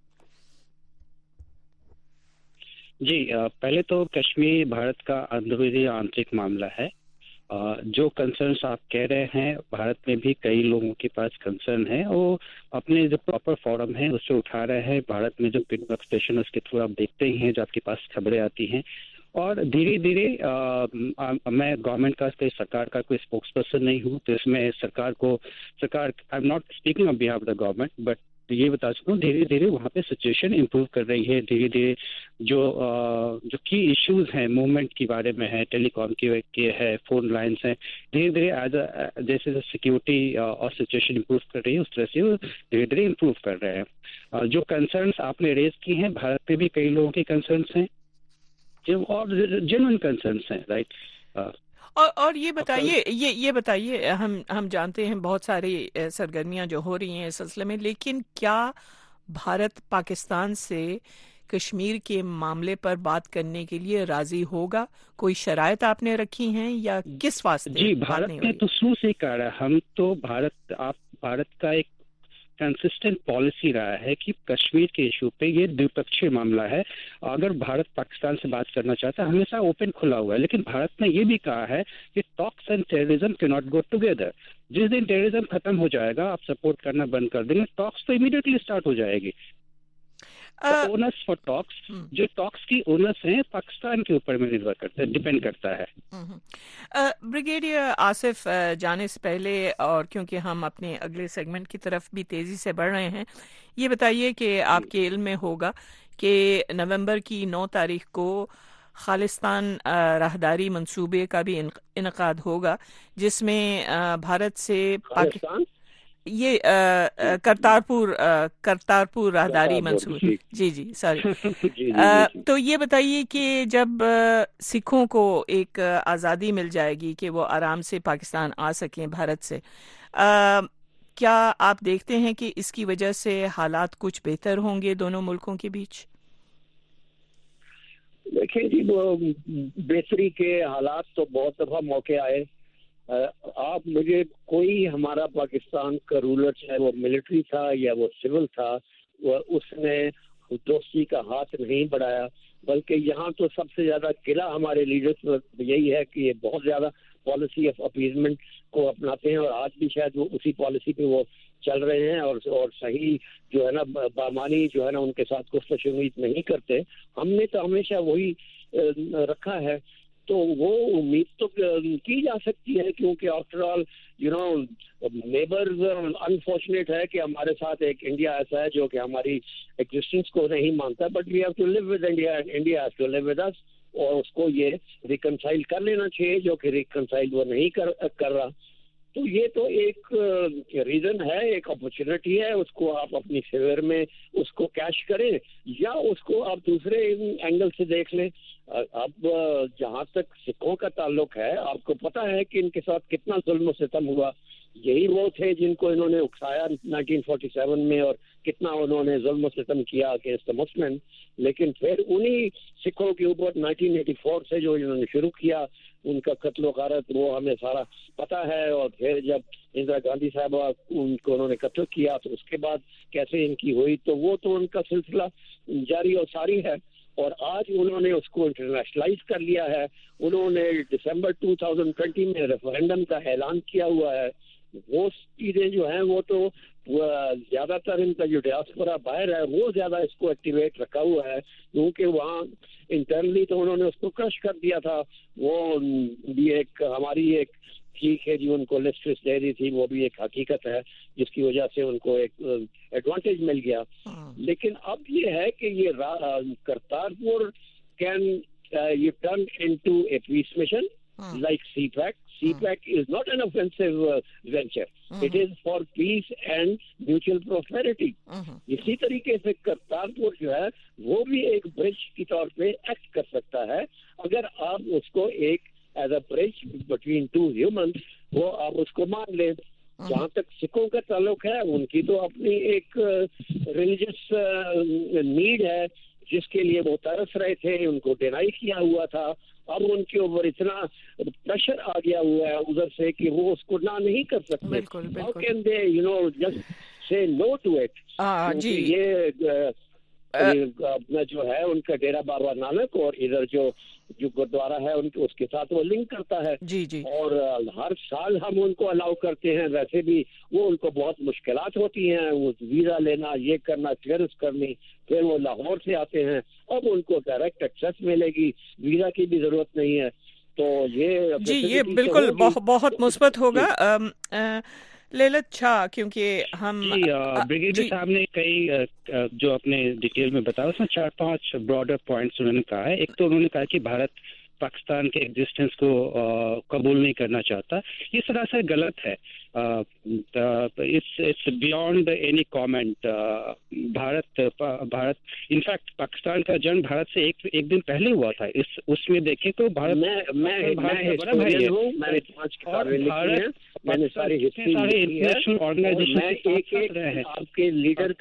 جی, پہلے تو کشمیر بھارت کا اندرونی آنترک معاملہ ہے. جو کنسرنس آپ کہہ رہے ہیں بھارت میں بھی کئی لوگوں کے پاس کنسرن ہے, وہ اپنے جو پراپر فورم ہے اس سے اٹھا رہے ہیں. بھارت میں جو پن اسٹیشن اس کے تھرو آپ دیکھتے ہی ہیں جو آپ کے پاس خبریں آتی ہیں, اور دھیرے دھیرے میں گورنمنٹ کا سرکار کا کوئی اسپوکس پرسن نہیں ہوں, تو اس میں سرکار I am not speaking on behalf of the government, but یہ بتا سکتا ہوں دھیرے دھیرے وہاں پہ سچویشن امپروو کر رہی ہے. دھیرے دھیرے جو کی ایشوز ہیں موومنٹ کے بارے میں ہے, ٹیلی کام کے ہے, فون لائنس ہیں, دھیرے دھیرے جیسے سیکیورٹی اور سچویشن امپروو کر رہی ہے اس طرح سے وہ دھیرے دھیرے امپروو کر رہے ہیں. جو کنسرنس آپ نے ریز کی ہیں بھارت پہ بھی کئی لوگوں کے کنسرنس ہیں اور جینوئن کنسرنس ہیں, رائٹ. اور یہ بتائیے ہم جانتے ہیں بہت ساری سرگرمیاں جو ہو رہی ہیں اس سلسلے میں, لیکن کیا بھارت پاکستان سے کشمیر کے معاملے پر بات کرنے کے لیے راضی ہوگا؟ کوئی شرائط آپ نے رکھی ہیں یا کس واسطے؟ جی, بھارت نے تو شروع سے کہا رہا ہے, ہم تو بھارت کا ایک کنسسٹنٹ پالیسی رہا ہے کہ کشمیر کے ایشو پہ یہ دوپکشی معاملہ ہے. اگر بھارت پاکستان سے بات کرنا چاہتا ہے ہمیشہ اوپن کھلا ہوا ہے, لیکن بھارت نے یہ بھی کہا ہے کہ ٹاکس اینڈ ٹیررزم کی ناٹ گو ٹوگیدر. جس دن ٹیررزم ختم ہو جائے گا, آپ سپورٹ کرنا بند کر دیں گے, ٹاکس تو امیڈیٹلی اسٹارٹ ہو جائے گی. اونرس فار ٹاکس, جو ٹاکس کی اونرس ہیں پاکستان کے اوپر میں نربھر کرتا ہے, ڈپینڈ کرتا ہے. بریگیڈیئر آصف جانے سے پہلے, اور کیونکہ ہم اپنے اگلے سیگمنٹ کی طرف بھی تیزی سے بڑھ رہے ہیں, یہ بتائیے کہ آپ کے علم میں ہوگا کہ نومبر کی 9 تاریخ کو خالصتان راہداری منصوبے کا بھی انعقاد ہوگا, جس میں بھارت سے پاکستان یہ کرتارپور راہداری منصوبے, جی سوری. تو یہ بتائیے کہ جب سکھوں کو ایک آزادی مل جائے گی کہ وہ آرام سے پاکستان آ سکیں بھارت سے, کیا آپ دیکھتے ہیں کہ اس کی وجہ سے حالات کچھ بہتر ہوں گے دونوں ملکوں کے بیچ؟ دیکھیں جی, وہ بہتری کے حالات تو بہت دفعہ موقع آئے. آپ مجھے کوئی ہمارا پاکستان کا رولر, چاہے وہ ملٹری تھا یا وہ سول تھا, اس نے دوستی کا ہاتھ نہیں بڑھایا, بلکہ یہاں تو سب سے زیادہ گلا ہمارے لیڈرز یہی ہے کہ یہ بہت زیادہ پالیسی آف اپیزمنٹ کو اپناتے ہیں, اور آج بھی شاید وہ اسی پالیسی پہ وہ چل رہے ہیں, اور صحیح جو ہے نا بامانی جو ہے نا ان کے ساتھ گفتگو نہیں کرتے. ہم نے تو ہمیشہ وہی رکھا ہے تو وہ امید تو کی جا سکتی ہے، کیونکہ آفٹر آل نیبرز انفارچونیٹ ہے کہ ہمارے ساتھ ایک انڈیا ایسا ہے جو کہ ہماری ایگزسٹنس کو نہیں مانتا، but we have to live with India and India has to live with us, اور اس کو یہ ریکنسائل کر لینا چاہیے، جو کہ ریکنسائل وہ نہیں کر رہا. تو یہ تو ایک ریزن ہے، ایک اپرچونٹی ہے، اس کو آپ اپنی فیور میں اس کو کیش کریں یا اس کو آپ دوسرے اینگل سے دیکھ لیں. اب جہاں تک سکھوں کا تعلق ہے، آپ کو پتہ ہے کہ ان کے ساتھ کتنا ظلم و ستم ہوا. یہی وہ تھے جن کو انہوں نے اکسایا 1947 میں، اور کتنا انہوں نے ظلم و ستم کیا اگینسٹ دا مسلم. لیکن پھر انہی سکھوں کے اوپر 1984 سے جو انہوں نے شروع کیا، ان کا قتل و غارت وہ ہمیں سارا پتہ ہے. اور پھر جب اندرا گاندھی صاحبہ ان کو انہوں نے قتل کیا تو اس کے بعد کیسے ان کی ہوئی، تو وہ تو ان کا سلسلہ جاری اور ساری ہے. اور آج انہوں نے اس کو انٹرنیشنلائز کر لیا ہے. انہوں نے دسمبر 2020 میں ریفرینڈم کا اعلان کیا ہوا ہے. وہ چیزیں جو ہیں وہ تو زیادہ تر ان کا جو ڈیاسپورا باہر ہے وہ زیادہ اس کو ایکٹیویٹ رکھا ہوا ہے، کیونکہ وہاں انٹرنلی تو انہوں نے اس کو کرش کر دیا تھا. وہ بھی ایک ہماری ایک ٹھیک ہے جی ان کو لسٹ دے دی تھی، وہ بھی ایک حقیقت ہے جس کی وجہ سے ان کو ایک ایڈوانٹیج مل گیا. لیکن اب یہ ہے کہ یہ Kartarpur can you turn into a peace mission like CPAC. CPAC is not an offensive venture. It is for peace and mutual prosperity. اسی طریقے سے کرتارپور جو ہے وہ بھی ایک برج کی طور پہ ایکٹ کر سکتا ہے اگر آپ اس کو ایک as a bridge between two humans وہ آپ اس کو مان لیں. جہاں تک سکھوں کا تعلق ہے ان کی تو اپنی ایک ریلیجس نیڈ ہے جس کے لیے وہ ترس رہے تھے، ان کو ڈینائی کیا ہوا تھا. اب ان کے اوپر اتنا پریشر آ گیا ہوا ہے ادھر سے کہ وہ اس کو نہ نہیں کر سکتے. How can they just say no to it؟ یہ اپنا جو ہے ان کا ڈیرا بابا نانک اور ادھر جو گردوارا ہے ان کے اس کے ساتھ وہ لنک کرتا ہے. اور ہر سال ہم ان کو الاؤ کرتے ہیں. ویسے بھی وہ ان کو بہت مشکلات ہوتی ہیں، وہ ویزا لینا، یہ کرنا، کلیئرنس کرنی. پھر وہ لاہور سے آتے ہیں، اب ان کو ڈائریکٹ ایکسیس ملے گی، ویزا کی بھی ضرورت نہیں ہے. تو یہ بالکل بہت مثبت ہوگا. للت شاہ، کیونکہ ہم بریگیڈیئر صاحب نے کئی جو اپنے ڈیٹیل میں بتایا اس میں 4-5 براڈر پوائنٹس انہوں نے کہا ہے. ایک تو انہوں نے کہا کہ بھارت پاکستان کے ایگزسٹنس کو قبول نہیں کرنا چاہتا. یہ سراسر غلط ہے. it's beyond any comment. Bharat in fact Pakistan کا جنگ بھارت سے ایک دن پہلے ہوا تھا. اس میں دیکھیں تو بھارت بڑا بھائی ہے اور بھارت سارے انٹرنیشنل آرگنائزیشن آپ کے لیڈر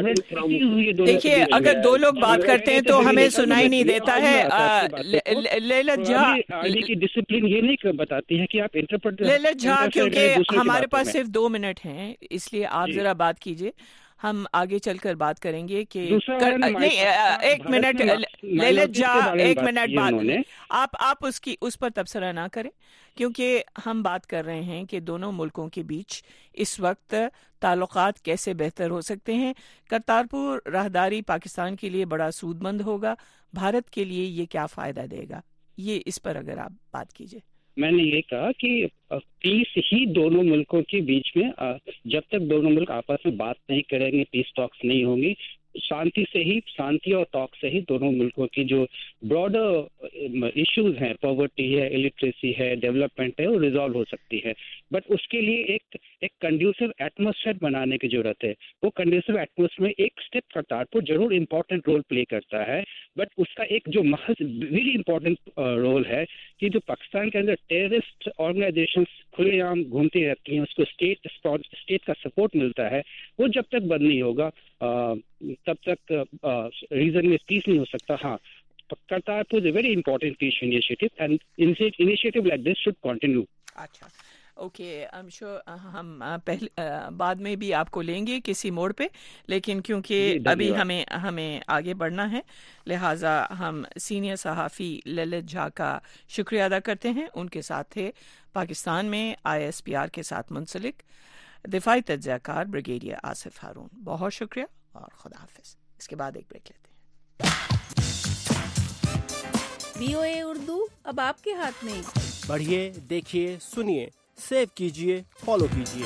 کو دیکھیے اگر دو لوگ بات کرتے ہیں تو ہمیں سنائی نہیں دیتا ہے. للت جھا کی ڈسپلن یہ نہیں بتاتی ہے کہ آپ انٹرپریٹ. للت جھا کیونکہ ہمارے پاس صرف 2 منٹ ہیں اس لیے آپ ذرا بات کیجئے. ہم آگے چل کر بات کریں گے کہ نہیں 1 منٹ للت جھا 1 منٹ بعد آپ اس پر تبصرہ نہ کریں کیونکہ ہم بات کر رہے ہیں کہ دونوں ملکوں کے بیچ اس وقت تعلقات کیسے بہتر ہو سکتے ہیں. کرتارپور راہداری پاکستان کے لیے بڑا سود مند ہوگا، بھارت کے لیے یہ کیا فائدہ دے گا، یہ اس پر اگر آپ بات کیجئے. میں نے یہ کہا کہ پیس ہی دونوں ملکوں کے بیچ میں، جب تک دونوں ملک آپس میں بات نہیں کریں گے، پیس ٹاکس نہیں ہوں گی، شانتی اور ٹاک سے ہی دونوں ملکوں کی جو براڈر ایشوز ہیں، پاورٹی ہے، الٹریسی ہے، ڈیولپمنٹ ہے، وہ ریزالو ہو سکتی ہے. بٹ اس کے لیے ایک کنڈیوسو ایٹماسفیئر بنانے کی ضرورت ہے. وہ کنڈیوسو ایٹماسفیئر میں ایک اسٹیپ کرتارپور ضرور امپورٹنٹ رول پلے کرتا ہے، بٹ اس کا ایک جو محض ویری امپورٹنٹ رول ہے کہ جو پاکستان کے اندر ٹیررسٹ آرگنائزیشنز کھلے عام گھومتی رہتی ہیں، اس کو اسٹیٹ کا سپورٹ ملتا ہے، وہ جب تک بند نہیں ہوگا تب تک ریزن میں پیس نہیں ہو سکتا. ہاں، Kartarpur is a very important peace initiative and initiative like this should continue. اچھا اوکے، I'm sure ہم بعد میں بھی آپ کو لیں گے کسی موڑ پہ، لیکن کیونکہ ابھی ہمیں آگے بڑھنا ہے لہٰذا ہم سینئر صحافی للت جھا کا شکریہ ادا کرتے ہیں. ان کے ساتھ تھے پاکستان میں ISPR کے ساتھ منسلک دفاعی تجزیہ کار بریگیڈیئر آصف ہارون. بہت شکریہ اور خدا حافظ. اس کے بعد ایک بریک لیتے ہیں. VOA उर्दू अब आपके हाथ में। पढ़िए, देखिए, सुनिए, सेव कीजिए, फॉलो कीजिए।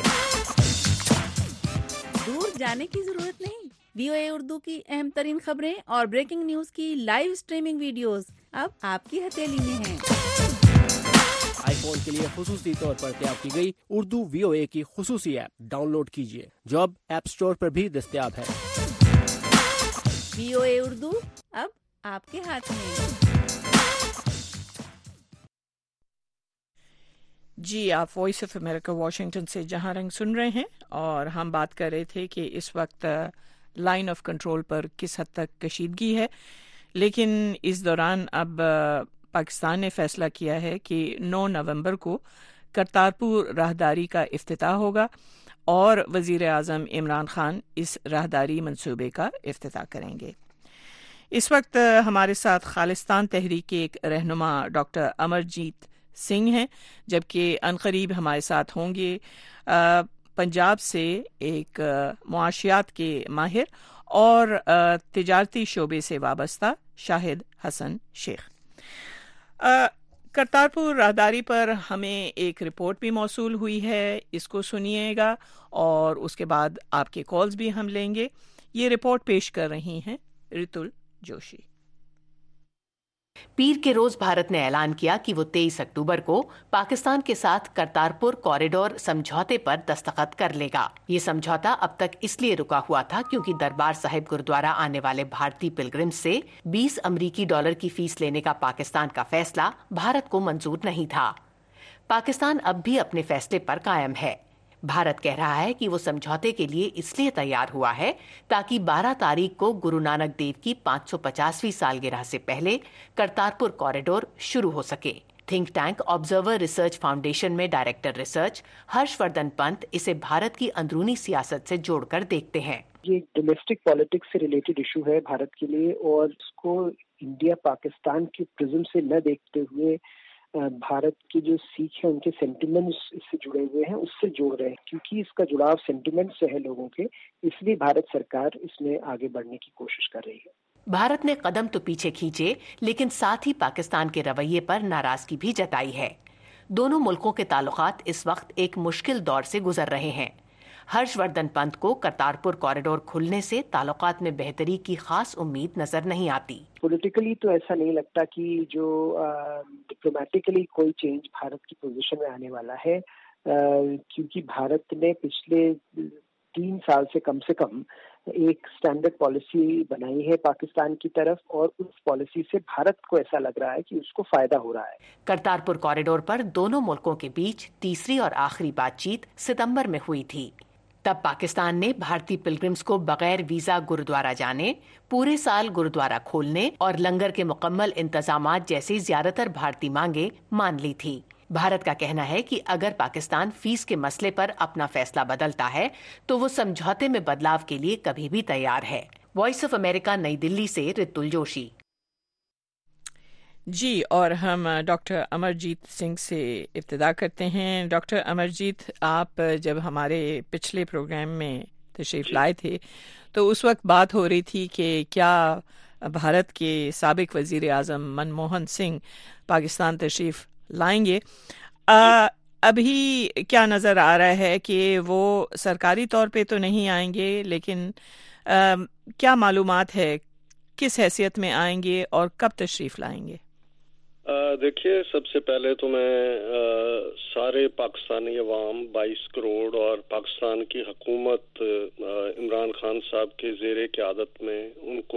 दूर जाने की जरूरत नहीं। VOA उर्दू की अहम तरीन खबरें और ब्रेकिंग न्यूज की लाइव स्ट्रीमिंग वीडियोस अब आपकी हथेली में हैं। आईफोन के लिए खुसूसी तौर पर तैयार की गई उर्दू VOA की खुसूसी ऐप डाउनलोड कीजिए, जो अब ऐप स्टोर पर भी दस्तयाब है। VOA उर्दू अब आपके हाथ में। जी, आप वॉइस ऑफ अमेरिका वाशिंगटन से जहां रंग सुन रहे हैं, और हम बात कर रहे थे कि इस वक्त लाइन ऑफ कंट्रोल पर किस हद तक कशीदगी है, लेकिन इस दौरान अब पाकिस्तान ने फैसला किया है कि 9 नवंबर को करतारपुर राहदारी का इफ्तिताह होगा और वज़ीर आज़म इमरान खान इस राहदारी मंसूबे का इफ्तिताह करेंगे। इस वक्त हमारे साथ खालिस्तान तहरीक के एक रहनुमा डॉक्टर अमरजीत सिंह हैं, जबकि अनकरीब हमारे साथ होंगे पंजाब से एक मुआशियात के माहिर और तिजारती शोबे से वाबस्ता शाहिद हसन शेख। करतारपुर राहदारी पर हमें एक रिपोर्ट भी मौसूल हुई है, इसको सुनिएगा और उसके बाद आपके कॉल्स भी हम लेंगे। ये रिपोर्ट पेश कर रही हैं रितुल जोशी। पीर के रोज भारत ने ऐलान किया कि वो 23 अक्टूबर को पाकिस्तान के साथ करतारपुर कॉरिडोर समझौते पर दस्तखत कर लेगा। ये समझौता अब तक इसलिए रुका हुआ था क्योंकि दरबार साहिब गुरुद्वारा आने वाले भारतीय पिलग्रिम्स से $20 अमेरिकी की फीस लेने का पाकिस्तान का फैसला भारत को मंजूर नहीं था। पाकिस्तान अब भी अपने फैसले पर कायम है। भारत कह रहा है कि वो समझौते के लिए इसलिए तैयार हुआ है ताकि 12 तारीख को गुरु नानक देव की 550वीं सालगिरह से पहले करतारपुर कॉरिडोर शुरू हो सके। Think tank observer research foundation में डायरेक्टर रिसर्च हर्षवर्धन पंत इसे भारत की अंदरूनी सियासत से जोड़कर देखते हैं। ये डोमेस्टिक पॉलिटिक्स से रिलेटेड इशू है भारत के लिए, और इसको इंडिया पाकिस्तान के प्रिज्म से न देखते हुए भारत की जो सिख है उनके सेंटिमेंट्स इससे जुड़े हुए हैं, उससे जोड़ रहे हैं। क्योंकि इसका जुड़ाव सेंटिमेंट से है लोगों के, इसलिए भारत सरकार इसमें आगे बढ़ने की कोशिश कर रही है। भारत ने कदम तो पीछे खींचे, लेकिन साथ ही पाकिस्तान के रवैये पर नाराजगी भी जताई है। दोनों मुल्कों के ताल्लुकात इस वक्त एक मुश्किल दौर से गुजर रहे हैं। हर्षवर्धन पंत को करतारपुर कॉरिडोर खुलने से ताल्लुकात में बेहतरी की खास उम्मीद नजर नहीं आती। पॉलिटिकली तो ऐसा नहीं लगता कि जो डिप्लोमेटिकली कोई चेंज भारत की पोजीशन में आने वाला है, क्योंकि भारत ने पिछले 3 साल से कम एक स्टैंडर्ड पॉलिसी बनाई है पाकिस्तान की तरफ, और उस पॉलिसी से भारत को ऐसा लग रहा है कि उसको फायदा हो रहा है। करतारपुर कॉरिडोर पर दोनों मुल्कों के बीच तीसरी और आखिरी बातचीत सितंबर में हुई थी। तब पाकिस्तान ने भारतीय पिलग्रिम्स को बगैर वीजा गुरुद्वारा जाने, पूरे साल गुरुद्वारा खोलने और लंगर के मुकम्मल इंतजामात जैसी ज्यादातर भारतीय मांगे मान ली थी। भारत का कहना है कि अगर पाकिस्तान फीस के मसले पर अपना फैसला बदलता है तो वो समझौते में बदलाव के लिए कभी भी तैयार है। वॉइस ऑफ अमेरिका नई दिल्ली से रितुल जोशी। जी, और हम डॉक्टर अमरजीत सिंह से इब्तिदा करते हैं। डॉक्टर अमरजीत, आप जब हमारे पिछले प्रोग्राम में तशरीफ़ लाए थे तो उस वक्त बात हो रही थी कि क्या भारत के साबिक वज़ीर आज़म मनमोहन सिंह पाकिस्तान तशरीफ़ लाएंगे। अभी क्या नज़र आ रहा है कि वो सरकारी तौर पे तो नहीं आएंगे, लेकिन क्या मालूमात है किस हैसियत में आएंगे और कब तशरीफ़ लाएंगे? देखिए, सबसे पहले तो मैं सारे पाकिस्तानी अवाम 22 करोड़ और पाकिस्तान की हुकूमत इमरान खान साहब के ज़ेरे क़यादत में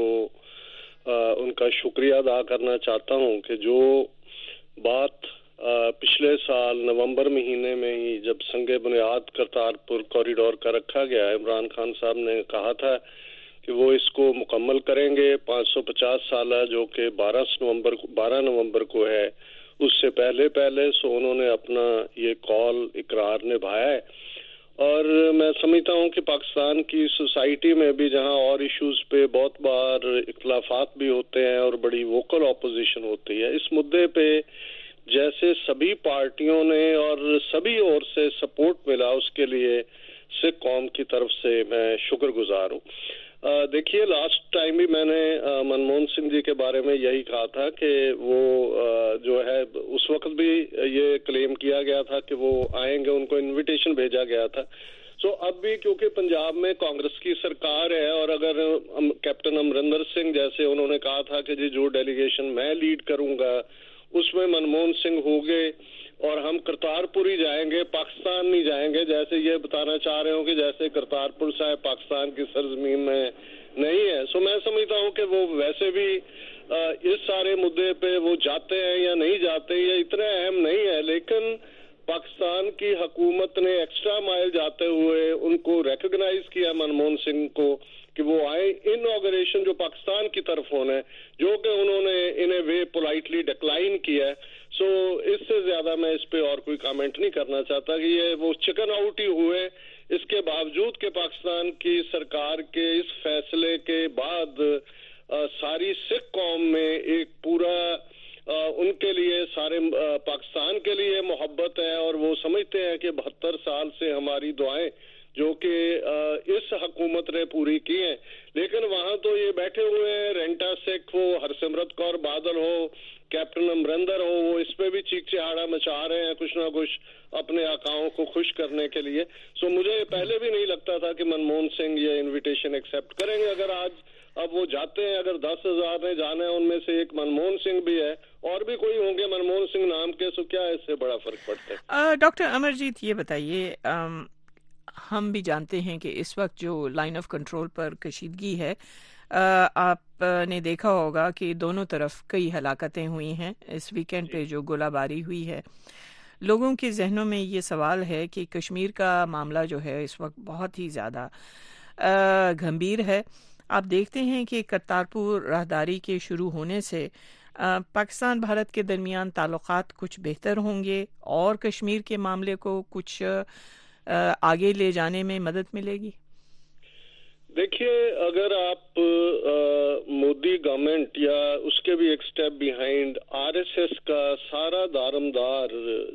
उनका शुक्रिया अदा करना चाहता हूँ कि जो बात पिछले साल नवंबर महीने में ही जब संगे बुनियाद करतारपुर कॉरिडोर का रखा गया, इमरान खान साहब ने कहा था कि वो इसको मुकम्मल करेंगे 550 साल जो कि 12 नवंबर को है, उससे पहले सो उन्होंने अपना ये कॉल इकरार निभाया है। और मैं समझता हूँ कि पाकिस्तान की सोसाइटी में भी जहाँ और इश्यूज पे बहुत बार इख्तलाफात भी होते हैं और बड़ी वोकल ऑपोजिशन होती है, इस मुद्दे पे जैसे सभी पार्टियों ने और सभी ओर से सपोर्ट मिला, उसके लिए सिख कौम की तरफ से मैं शुक्रगुजार हूँ। देखिए, लास्ट टाइम भी मैंने मनमोहन सिंह जी के बारे में यही कहा था कि वो जो है उस वक्त भी ये क्लेम किया गया था कि वो आएंगे, उनको इनविटेशन भेजा गया था। सो अब भी क्योंकि पंजाब में कांग्रेस की सरकार है और अगर कैप्टन अमरिंदर सिंह जैसे उन्होंने कहा था कि जी जो डेलीगेशन मैं लीड करूंगा उसमें मनमोहन सिंह होंगे और हम करतारपुर ही जाएंगे, पाकिस्तान नहीं जाएंगे, जैसे ये बताना चाह रहे हो कि जैसे करतारपुर साहिब पाकिस्तान की सरजमीन में नहीं है। सो मैं समझता हूँ कि वो वैसे भी इस सारे मुद्दे पे वो जाते हैं या नहीं जाते ये इतना अहम नहीं है, लेकिन पाकिस्तान की हुकूमत ने एक्स्ट्रा माइल जाते हुए उनको रिकॉग्नाइज किया मनमोहन सिंह को कि वो आए। इनॉग्रेशन जो पाकिस्तान की तरफ होना है जो कि उन्होंने इन ए वे पोलाइटली डिक्लाइन किया है। सो इससे ज्यादा मैं इस पे और कोई कमेंट नहीं करना चाहता कि ये वो चिकन आउट ही हुए, इसके बावजूद के पाकिस्तान की सरकार के इस फैसले के बाद सारी सिख कौम में एक पूरा उनके लिए सारे पाकिस्तान के लिए मोहब्बत है और वो समझते हैं कि 72 साल से हमारी दुआएं जो कि इस हुकूमत ने पूरी की हैं। लेकिन वहां तो ये बैठे हुए हैं, रेंटा सिख हो, हरसिमरत कौर बादल हो, कैप्टन अमरिंदर हो, वो इस पे भी चीख चिहाड़ा मचा रहे हैं कुछ ना कुछ अपने आकाओं को खुश करने के लिए। सो मुझे पहले भी नहीं लगता था कि मनमोहन सिंह ये इन्विटेशन एक्सेप्ट करेंगे। अगर आज अब वो जाते हैं, अगर 10,000 ने जाना है उनमें से एक मनमोहन सिंह भी है और भी कोई होंगे मनमोहन सिंह नाम के, सो क्या इससे बड़ा फर्क पड़ता है? डॉक्टर अमरजीत ये बताइए, हम भी जानते हैं कि इस वक्त जो लाइन ऑफ कंट्रोल पर कशीदगी है, आपने देखा होगा कि दोनों तरफ कई हलाकतें हुई हैं। इस वीकेंड पे जो गोलाबारी हुई है, लोगों के जहनों में ये सवाल है कि कश्मीर का मामला जो है इस वक्त बहुत ही ज़्यादा गंभीर है। आप देखते हैं कि करतारपुर राहदारी के शुरू होने से पाकिस्तान भारत के दरमियान ताल्लुकात कुछ बेहतर होंगे और कश्मीर के मामले को कुछ आगे ले जाने में मदद मिलेगी। देखिए, अगर आप मोदी गवर्नमेंट या उसके भी एक स्टेप बिहाइंड आरएसएस का सारा दारमदार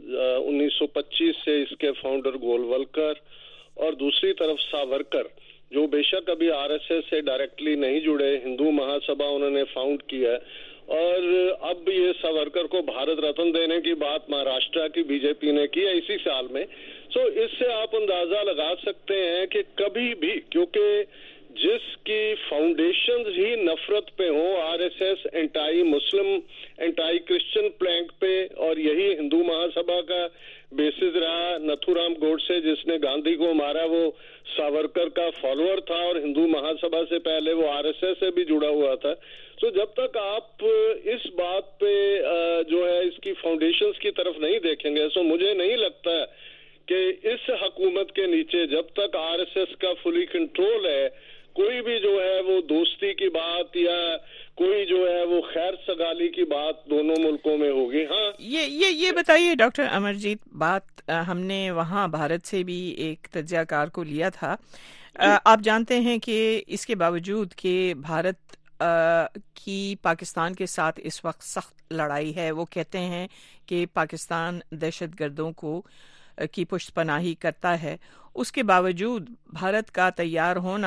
1925 से इसके फाउंडर गोलवलकर और दूसरी तरफ सावरकर जो बेशक अभी आरएसएस से डायरेक्टली नहीं जुड़े, हिंदू महासभा उन्होंने फाउंड किया है और अब ये सावरकर को भारत रत्न देने की बात महाराष्ट्र की बीजेपी ने की है इसी साल में। सो इससे आप अंदाजा लगा सकते हैं कि कभी भी, क्योंकि जिसकी फाउंडेशन ही नफरत पे हो, RSS anti Muslim anti Christian plank पे, और यही हिंदू महासभा का बेसिस रहा। नथुराम गोडसे जिसने गांधी को मारा वो सावरकर का फॉलोअर था और हिंदू महासभा से पहले वो आरएसएस से भी जुड़ा हुआ था। तो जब तक आप इस बात पे जो है इसकी फाउंडेशंस की तरफ नहीं देखेंगे, सो मुझे नहीं लगता कि इस हुकूमत के नीचे जब तक आरएसएस का फुली कंट्रोल है, कोई भी जो है वो दोस्ती की बात या कोई जो है वो खैर सगाली की बात दोनों मुल्कों में होगी। हाँ, ये बताइए डॉक्टर अमरजीत, बात हमने वहाँ भारत से भी एक तज्ज़ियाकार को लिया था। आप जानते हैं कि इसके बावजूद कि भारत की पाकिस्तान के साथ इस वक्त सख्त लड़ाई है, वो कहते हैं कि पाकिस्तान दहशतगर्दों को की पुष्टपनाही करता है, उसके बावजूद भारत का तैयार होना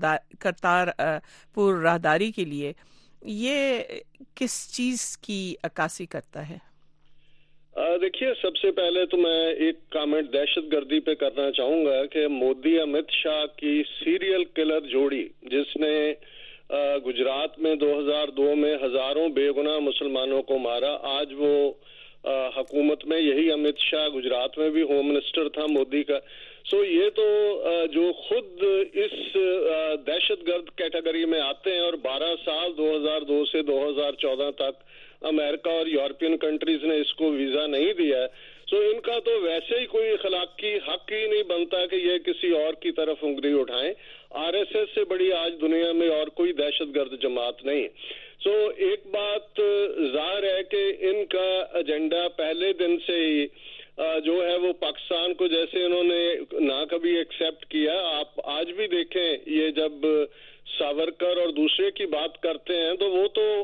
करतारपुर राहदारी के लिए ये किस चीज की अक्कासी करता है? देखिए, सबसे पहले तो मैं एक कमेंट दहशतगर्दी पे करना चाहूंगा कि मोदी अमित शाह की सीरियल किलर जोड़ी जिसने गुजरात में 2002 में हजारों बेगुनाह मुसलमानों को मारा, आज वो हुकूमत में यही अमित शाह गुजरात में भी होम मिनिस्टर था मोदी का। सो ये तो जो खुद इस दहशतगर्द कैटेगरी में आते हैं और 12 साल 2002 से 2014 तक अमेरिका और यूरोपियन कंट्रीज ने इसको वीजा नहीं दिया है। सो इनका तो वैसे ही कोई अखलाकी हक ही नहीं बनता कि ये किसी और की तरफ उंगली उठाएं। आरएसएस से बड़ी आज दुनिया में और कोई दहशतगर्द जमात नहीं। सो एक बात जाहिर है कि इनका एजेंडा पहले दिन से ही जो है वो पाकिस्तान को जैसे इन्होंने ना कभी एक्सेप्ट किया। आप आज भी देखें, ये जब सावरकर और दूसरे की बात करते हैं तो वो तो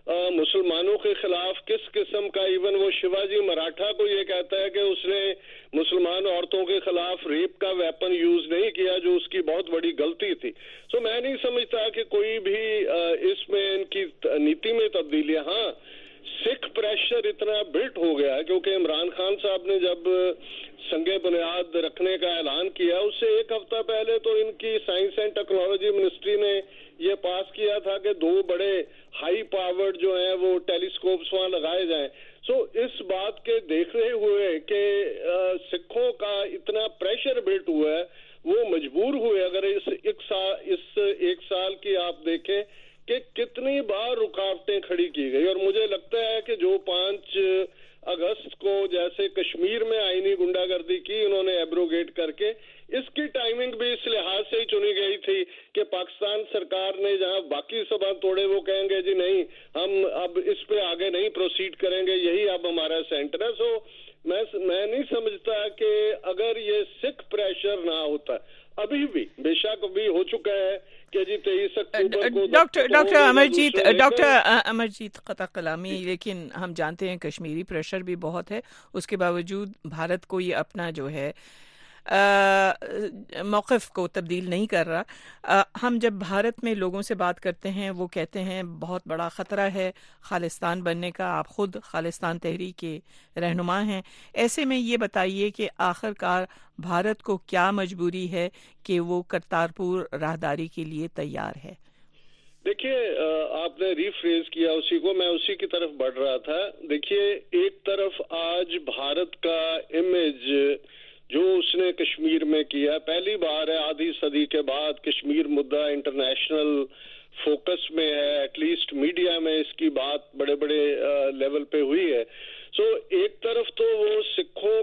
मुसलमानों के खिलाफ किस किस्म का, इवन वो शिवाजी मराठा को ये कहता है कि उसने मुसलमान औरतों के खिलाफ रेप का वेपन यूज नहीं किया, जो उसकी बहुत बड़ी गलती थी। सो मैं नहीं समझता कि कोई भी इसमें इनकी नीति में तब्दीली। हाँ, सिख प्रेशर इतना बिल्ट हो गया क्योंकि इमरान खान साहब ने जब संगे बुनियाद रखने का ऐलान किया, उससे एक हफ्ता पहले तो इनकी साइंस एंड टेक्नोलॉजी मिनिस्ट्री ने ये पास किया था कि 2 बड़े हाई पावर्ड जो हैं वो टेलीस्कोप्स वहां लगाए जाएं। सो इस बात के देखते हुए कि सिखों का इतना प्रेशर बिल्ट हुआ है, वो मजबूर हुए। अगर इस एक साल की आप देखें कि कितनी बार रुकावटें खड़ी की गई, और मुझे लगता है कि जो 5 अगस्त को जैसे कश्मीर में आईनी गुंडागर्दी की उन्होंने एब्रोगेट करके, इसकी टाइमिंग भी इस लिहाज से ही चुनी गई थी कि पाकिस्तान सरकार ने जहां बाकी सबा तोड़े वो कहेंगे जी नहीं, हम अब इस पे आगे नहीं प्रोसीड करेंगे, यही अब हमारा सेंटर है। सो मैं नहीं समझता कि अगर ये सिख प्रेशर ना होता, अभी भी बेशक अभी हो चुका है कि जी 23 अक्टूबर को डॉक्टर अमरजीत क़ता कलामी, लेकिन हम जानते हैं कश्मीरी प्रेशर भी बहुत है, उसके बावजूद भारत को ये अपना जो है मौक़िफ़ को तब्दील नहीं कर रहा। हम जब भारत में लोगों से बात करते हैं वो कहते हैं बहुत बड़ा ख़तरा है खालिस्तान बनने का, आप ख़ुद खालिस्तान तहरीक के रहनुमा हैं। ऐसे में ये बताइए कि आखिरकार भारत को क्या मजबूरी है कि वो करतारपुर राहदारी के लिए तैयार है? देखिए, आपने रिफ्रेज किया उसी को, मैं उसी की तरफ बढ़ रहा था। देखिए, एक तरफ आज भारत का इमेज जो उसने कश्मीर में किया, पहली बार है आधी सदी के बाद कश्मीर मुद्दा इंटरनेशनल फोकस में है, एटलीस्ट मीडिया में इसकी बात बड़े बड़े लेवल पे हुई है। सो एक तरफ तो वो सिखों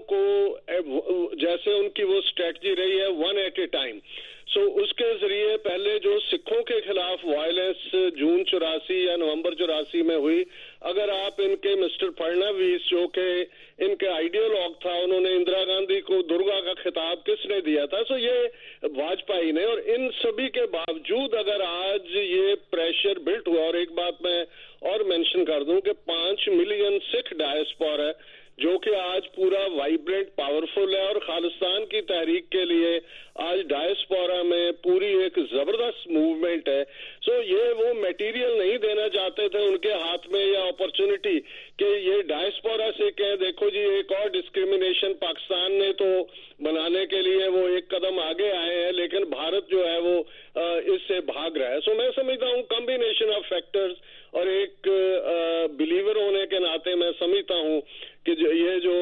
को जैसे उनकी वो स्ट्रेटजी रही है 1 एट ए टाइम, सो उसके जरिए पहले जो सिखों के खिलाफ वायलेंस जून 84 या नवंबर 84 में हुई, अगर आप इनके मिस्टर फडणवीस जो कि इनके आइडियोलॉग था, उन्होंने इंदिरा गांधी को दुर्गा का खिताब किसने दिया था? सो ये वाजपेयी ने। और इन सभी के बावजूद अगर आज ये प्रेशर बिल्ट हुआ, और एक बात मैं और मेंशन कर दूं कि 5 मिलियन सिख डायस्पोरा है जो कि आज पूरा वाइब्रेंट पावरफुल है, और खालिस्तान की तहरीक के लिए आज डायस्पोरा में पूरी एक जबरदस्त मूवमेंट है। सो ये वो मटेरियल नहीं देना चाहते थे उनके हाथ में या अपॉर्चुनिटी कि ये डायस्पोरा से कहें देखो जी एक और डिस्क्रिमिनेशन पाकिस्तान ने तो बनाने के लिए वो एक कदम आगे आए हैं, लेकिन भारत जो है वो इससे भाग रहा है। सो मैं समझता हूँ कॉम्बिनेशन ऑफ फैक्टर्स, और एक बिलीवर होने के नाते मैं समझता हूँ कि ये जो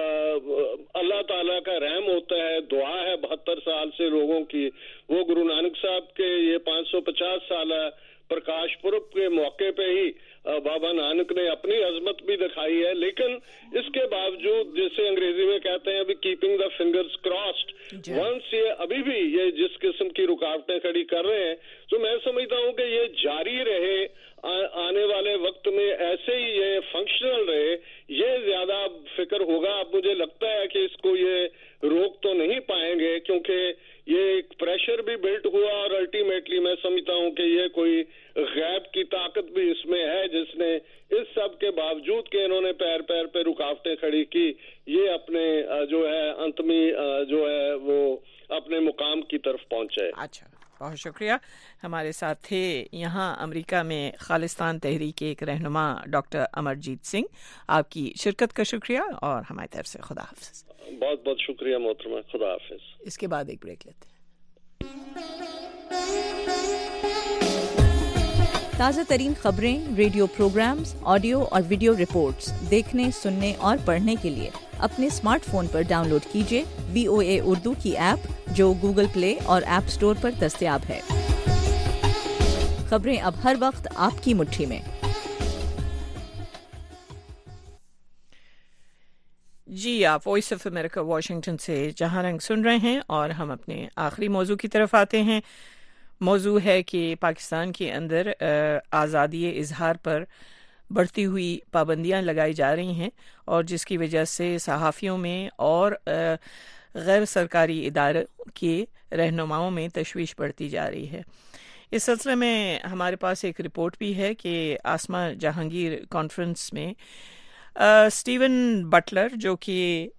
अल्लाह ताला का रहम होता है, दुआ है 72 साल से लोगों की, वो गुरु नानक साहब के ये 550 साल प्रकाश पुरब के मौके पे ही बाबा नानक ने अपनी अजमत भी दिखाई है। लेकिन इसके बावजूद जिसे अंग्रेजी में कहते हैं अभी keeping the fingers crossed, once ये अभी भी ये जिस किस्म की रुकावटें खड़ी कर रहे हैं, तो मैं समझता हूँ कि ये जारी रहे, आने वाले वक्त में ऐसे ही ये फंक्शनल रहे, ये ज्यादा फिक्र होगा। अब मुझे लगता है कि इसको ये रोक तो नहीं पाएंगे क्योंकि ये एक प्रेशर भी बिल्ट हुआ, और अल्टीमेटली मैं समझता हूँ कि ये कोई गैब की ताकत भी इसमें है जिसने इस सब के बावजूद कि इन्होंने पैर पैर पे रुकावटें खड़ी की, ये अपने जो है अंतमी जो है वो अपने मुकाम की तरफ पहुंचे। अच्छा, बहुत शुक्रिया। हमारे साथ थे यहाँ अमेरिका में खालिस्तान तहरीक के एक रहनुमा डॉक्टर अमरजीत सिंह। आपकी शिरकत का शुक्रिया और हमारी तरफ से खुदा हाफिज। बहुत बहुत शुक्रिया मोहतरमा, खुदा हाफिज। इसके बाद एक ब्रेक लेते हैं। ताज़ा तरीन खबरें, रेडियो प्रोग्राम्स, ऑडियो और वीडियो रिपोर्ट्स देखने, सुनने और पढ़ने के लिए अपने स्मार्टफोन पर डाउनलोड कीजिए VOA उर्दू की ऐप जो गूगल प्ले और ऐप स्टोर पर दस्तयाब है। खबरें अब हर वक्त आपकी मुट्ठी में। जी, आप वॉइस ऑफ अमेरिका वाशिंगटन से जहां रंग सुन रहे हैं और हम अपने आखिरी मौजू की तरफ आते हैं। मौजू है कि पाकिस्तान के अंदर आज़ादी इजहार पर बढ़ती हुई पाबंदियां लगाई जा रही हैं और जिसकी वजह से सहाफ़ियों में और गैर सरकारी इदारों के रहनुमाओं में तशवीश बढ़ती जा रही है। اس سلسلے میں ہمارے پاس ایک رپورٹ بھی ہے کہ آسما جہانگیر کانفرنس میں اسٹیون بٹلر جو کہ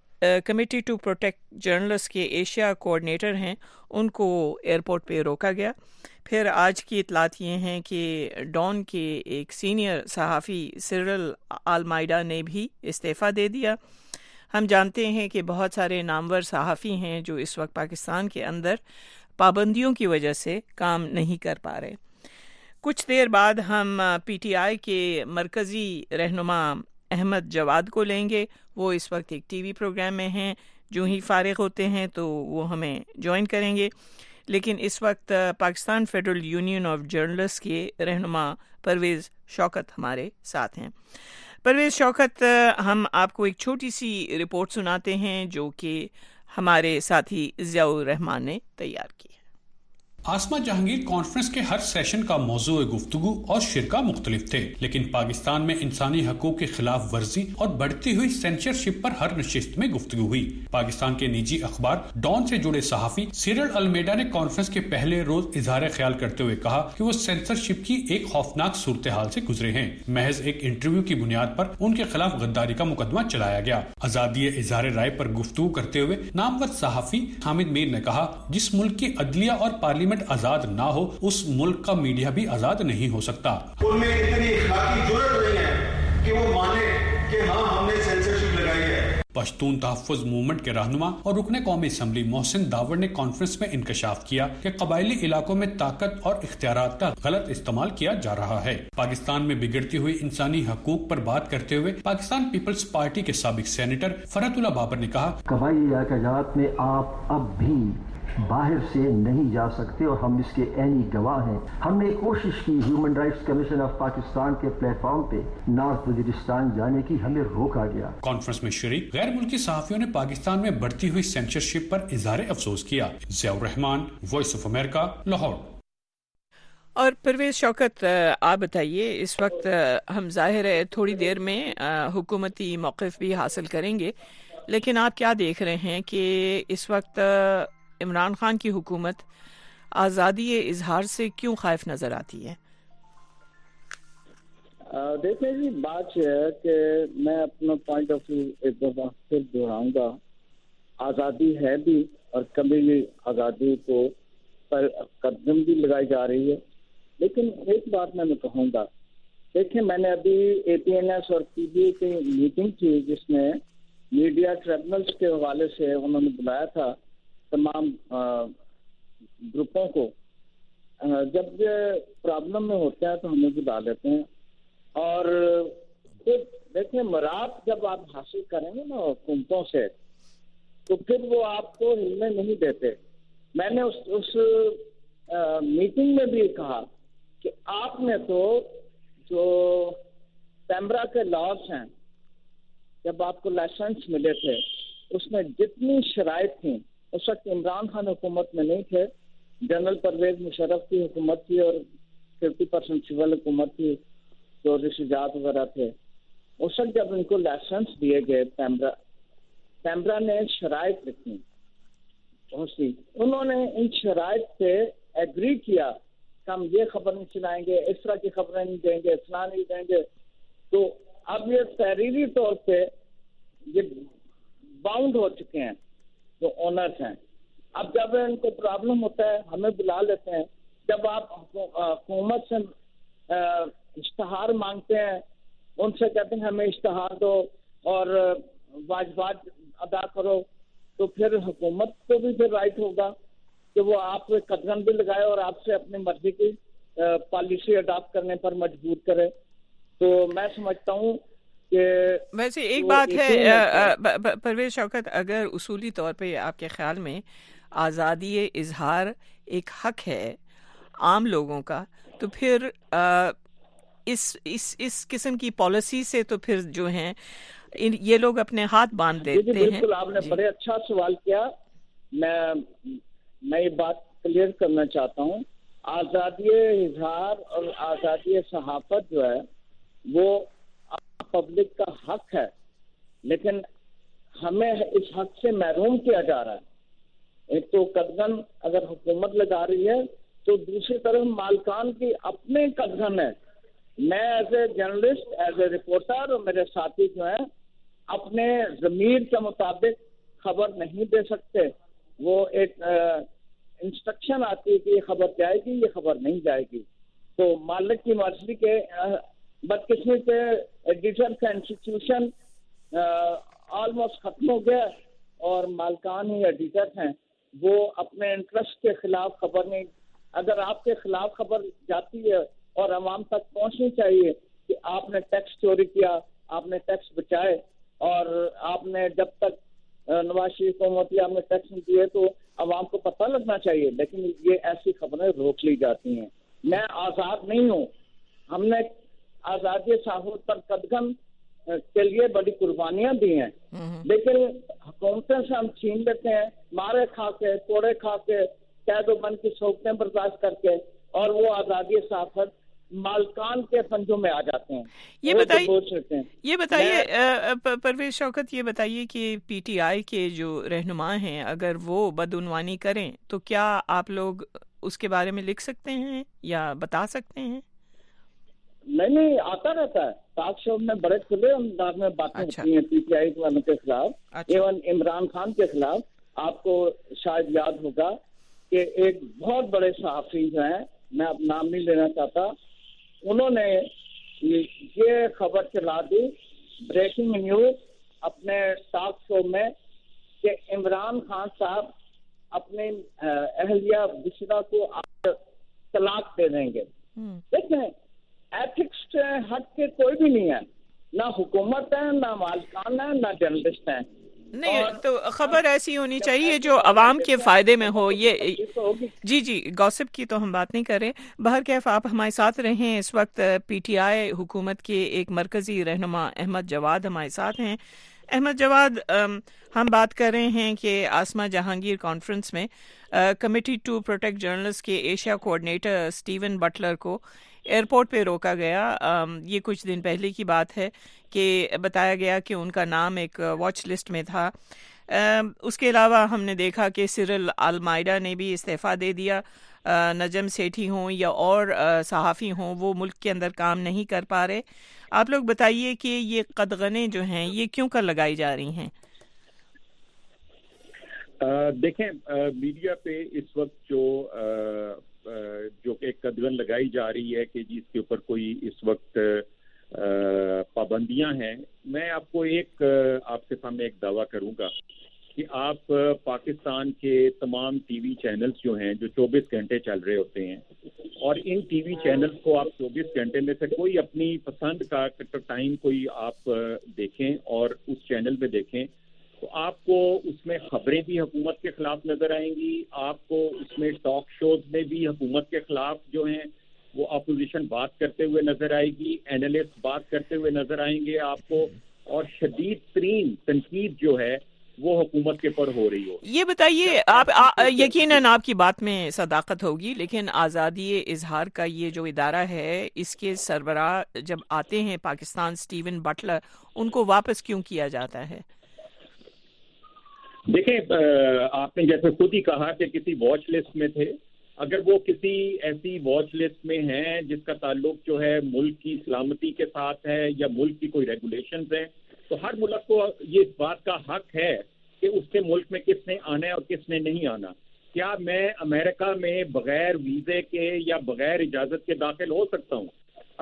کمیٹی ٹو پروٹیکٹ جرنلسٹ کے ایشیا کوآرڈینیٹر ہیں، ان کو ایئرپورٹ پہ روکا گیا. پھر آج کی اطلاعات یہ ہیں کہ ڈان کے ایک سینئر صحافی سیرل آلمائیڈا نے بھی استعفیٰ دے دیا. ہم جانتے ہیں کہ بہت سارے نامور صحافی ہیں جو اس وقت پاکستان کے اندر پابندیوں کی وجہ سے کام نہیں کر پا رہے. کچھ دیر بعد ہم پی ٹی آئی کے مرکزی رہنما احمد جواد کو لیں گے. وہ اس وقت ایک ٹی وی پروگرام میں ہیں، جو ہی فارغ ہوتے ہیں تو وہ ہمیں جوائن کریں گے. لیکن اس وقت Pakistan federal union of journalist کے رہنما پرویز شوکت ہمارے ساتھ ہیں. پرویز شوکت، ہم آپ کو ایک چھوٹی سی رپورٹ سناتے ہیں جو کہ ہمارے ساتھی ضیاء الرحمان نے تیار کی ہے. آسما جہانگیر کانفرنس کے ہر سیشن کا موضوع گفتگو اور شرکا مختلف تھے، لیکن پاکستان میں انسانی حقوق کی خلاف ورزی اور بڑھتی ہوئی سینسرشپ پر ہر نشست میں گفتگو ہوئی. پاکستان کے نجی اخبار ڈان سے جڑے صحافی سیرل المیڈا نے کانفرنس کے پہلے روز اظہار خیال کرتے ہوئے کہا کہ وہ سینسرشپ کی ایک خوفناک صورتحال سے گزرے ہیں. محض ایک انٹرویو کی بنیاد پر ان کے خلاف غداری کا مقدمہ چلایا گیا. آزادی اظہار رائے پر گفتگو کرتے ہوئے نامور صحافی حامد میر نے کہا، جس ملک کی عدلیہ اور پارلیمنٹ آزاد نہ ہو اس ملک کا میڈیا بھی آزاد نہیں ہو سکتا. ان میں اتنی اخلاقی جرات نہیں ہے کہ وہ مانے کہ ہاں ہم نے سینسرشپ لگائی ہے. پشتون تحفظ موومنٹ کے رہنما اور رکن قومی اسمبلی محسن داور نے کانفرنس میں انکشاف کیا کہ قبائلی علاقوں میں طاقت اور اختیارات کا غلط استعمال کیا جا رہا ہے. پاکستان میں بگڑتی ہوئی انسانی حقوق پر بات کرتے ہوئے پاکستان پیپلز پارٹی کے سابق سینیٹر فرحت اللہ بابر نے کہا، قبائلی علاقات میں آپ اب بھی باہر سے نہیں جا سکتے اور ہم اس کے عینی گواہ ہیں. ہم نے کوشش کی human rights commission of Pakistan کے پلیٹ فارم پہ نارتھ وزیرستان جانے کی، ہمیں روکا گیا. کانفرنس میں شریک غیر ملکی صحافیوں نے پاکستان میں بڑھتی ہوئی سینسرشپ پر اظہار افسوس کیا. Zia ur Rahman, voice of America, Lahore. اور پرویز شوکت، آپ بتائیے، اس وقت ہم ظاہر ہے تھوڑی دیر میں حکومتی موقف بھی حاصل کریں گے، لیکن آپ کیا دیکھ رہے ہیں کہ اس وقت عمران خان کی حکومت آزادی اظہار سے کیوں خائف نظر آتی ہے؟ دیکھیں جی، بات یہ ہے کہ میں اپنا پوائنٹ آف ویو ایک دفعہ پھر دہراؤں گا. آزادی ہے بھی اور کبھی بھی آزادی کو پر قدم بھی لگائی جا رہی ہے. لیکن ایک بات میں کہوں گا، دیکھیں میں نے ابھی اے پی این ایس اور پی بی اے کی میٹنگ تھی جس میں میڈیا ٹریبونلز کے حوالے سے انہوں نے بلایا تھا تمام گروپوں کو. جب یہ پرابلم میں ہوتے ہیں تو ہمیں بلا لیتے ہیں. اور پھر دیکھیں مراد جب آپ حاصل کریں گے نا حکومتوں سے تو پھر وہ آپ کو ہلنے نہیں دیتے. میں نے اس میٹنگ میں بھی کہا کہ آپ نے تو جو پیمرا کے لاز ہیں، جب آپ کو لائسنس ملے تھے اس میں جتنی شرائط تھیں، اس وقت عمران خان حکومت میں نہیں تھے، جنرل پرویز مشرف کی حکومت تھی اور 50% سول حکومت تھی، جو رشیدات وغیرہ تھے. اس وقت جب ان کو لائسنس دیے گئے پیمرا نے شرائط رکھی بہت سی. انہوں نے ان شرائط سے ایگری کیا کہ ہم یہ خبر نہیں چلائیں گے، اس طرح کی خبریں نہیں دیں گے، اتنا نہیں دیں گے. تو اب یہ تحریری طور پہ یہ باؤنڈ ہو چکے ہیں جو اونرز ہیں. اب جب ان کو پرابلم ہوتا ہے ہمیں بلا لیتے ہیں. جب آپ حکومت سے اشتہار مانگتے ہیں، ان سے کہتے ہیں ہمیں اشتہار دو اور واجبات ادا کرو، تو پھر حکومت کو بھی پھر رائٹ ہوگا کہ وہ آپ کو قدغن بھی لگائے اور آپ سے اپنی مرضی کی پالیسی اڈاپٹ کرنے پر مجبور کرے. تو میں سمجھتا ہوں کہ ویسے ایک بات ہے پرویز شوکت، اگر اصولی طور پہ آپ کے خیال میں آزادی اظہار ایک حق ہے عام لوگوں کا، تو پھر اس قسم کی پالیسی سے تو پھر جو ہیں یہ لوگ اپنے ہاتھ باندھ دیتے ہیں. بالکل، آپ نے بڑے اچھا سوال کیا. میں یہ بات کلیئر کرنا چاہتا ہوں. آزادی اظہار اور آزادی صحافت جو ہے وہ پبلک کا حق ہے، لیکن ہمیں اس حق سے محروم کیا جا رہا ہے. ایک تو قدغن اگر حکومت لگا رہی ہے تو دوسری طرف مالکان کی اپنے قدغن ہے. میں as a journalist, as a reporter, اور میرے ساتھی جو ہیں اپنے ضمیر کے مطابق خبر نہیں دے سکتے. وہ ایک انسٹرکشن آتی ہے کہ یہ خبر جائے گی، یہ خبر نہیں جائے گی. تو مالک کی مرضی کے بدقسمتی سے ایڈیٹر کا انسٹیٹیوشن آلموسٹ ختم ہو گیا، اور مالکان ہی ایڈیٹر ہیں. وہ اپنے انٹرسٹ کے خلاف خبر نہیں، اگر آپ کے خلاف خبر جاتی ہے اور عوام تک پہنچنی چاہیے کہ آپ نے ٹیکس چوری کیا، آپ نے ٹیکس بچائے، اور آپ نے جب تک نواز شریف حکومت آپ نے ٹیکس نہیں دیے تو عوام کو پتہ لگنا چاہیے. لیکن یہ ایسی خبریں روک لی جاتی ہیں. میں آزاد نہیں ہوں. ہم نے آزادی صحافت پر قدغن کے لیے بڑی قربانیاں دی ہیں، لیکن حکومتیں سے ہم چھین لیتے ہیں، مارے کھا کے، کوڑے کھا کے، قید و بند کی صحبتیں برداشت کر کے، اور وہ آزادی صحافت مالکان کے پنجوں میں آ جاتے ہیں. یہ بتائیے پرویز شوکت، یہ بتائیے کہ پی ٹی آئی کے جو رہنما ہیں اگر وہ بدعنوانی کریں تو کیا آپ لوگ اس کے بارے میں لکھ سکتے ہیں یا بتا سکتے ہیں؟ نہیں، آتا رہتا ہے. ٹاک شو میں بڑے کھلے انداز میں باتیں ہوتی ہیں پی ٹی آئی والوں کے خلاف، ایون عمران خان کے خلاف. آپ کو شاید یاد ہوگا کہ ایک بہت بڑے صحافی جو ہیں، میں اب نام نہیں لینا چاہتا، انہوں نے یہ خبر چلا دی بریکنگ نیوز اپنے ٹاک شو میں کہ عمران خان صاحب اپنے اہلیہ بشرا کو طلاق دے دیں گے. دیکھیں، ایتھکس سے ہٹ کے کوئی بھی نہیں ہے، نہ حکومت ہے، نہ مالکان ہے، نہ جرنلسٹ ہیں. نہیں، تو خبر ایسی ہونی چاہیے جو عوام کے فائدے میں ہو. یہ جی گوسپ کی تو ہم بات نہیں کر رہے. بہرکیف آپ ہمارے ساتھ رہیں. اس وقت پی ٹی آئی حکومت کے ایک مرکزی رہنما احمد جواد ہمارے ساتھ ہیں. احمد جواد، ہم بات کر رہے ہیں کہ آسما جہانگیر کانفرنس میں کمیٹی ٹو پروٹیکٹ جرنلسٹ کے ایشیا کوآرڈینیٹر اسٹیون بٹلر کو ایئرپورٹ پہ روکا گیا. یہ کچھ دن پہلے کی بات ہے کہ بتایا گیا کہ ان کا نام ایک واچ لسٹ میں تھا. اس کے علاوہ ہم نے دیکھا کہ سرل المائیڈا نے بھی استعفیٰ دے دیا. نجم سیٹھی ہوں یا اور صحافی ہوں، وہ ملک کے اندر کام نہیں کر پا رہے. آپ لوگ بتائیے کہ یہ قدغنیں جو ہیں یہ کیوں کر لگائی جا رہی ہیں؟ دیکھیں، میڈیا پہ اس وقت جو ایک قدغن لگائی جا رہی ہے کہ جس کے اوپر کوئی اس وقت پابندیاں ہیں. میں آپ کو آپ کے سامنے ایک دعویٰ کروں گا کہ آپ پاکستان کے تمام ٹی وی چینلز جو ہیں جو 24 گھنٹے چل رہے ہوتے ہیں، اور ان ٹی وی چینلز کو آپ 24 گھنٹے میں سے کوئی اپنی پسند کا ٹائم کوئی آپ دیکھیں اور اس چینل پہ دیکھیں تو آپ کو اس میں خبریں بھی حکومت کے خلاف نظر آئیں گی. آپ کو اس میں ٹاک شوز میں بھی حکومت کے خلاف جو ہیں وہ اپوزیشن بات کرتے ہوئے نظر آئے گی، اینالسٹ بات کرتے ہوئے نظر آئیں گے آپ کو، اور شدید ترین تنقید جو ہے وہ حکومت کے پر ہو رہی ہو. یہ بتائیے، آپ یقیناً آپ کی بات میں صداقت ہوگی، لیکن آزادی اظہار کا یہ جو ادارہ ہے اس کے سربراہ جب آتے ہیں پاکستان اسٹیون بٹلر، ان کو واپس کیوں کیا جاتا ہے؟ دیکھیں، آپ نے جیسے خود ہی کہا کہ کسی واچ لسٹ میں تھے. اگر وہ کسی ایسی واچ لسٹ میں ہیں جس کا تعلق جو ہے ملک کی سلامتی کے ساتھ ہے یا ملک کی کوئی ریگولیشنز ہیں، تو ہر ملک کو یہ اس بات کا حق ہے کہ اس کے ملک میں کس نے آنا ہے اور کس نے نہیں آنا. کیا میں امریکہ میں بغیر ویزے کے یا بغیر اجازت کے داخل ہو سکتا ہوں؟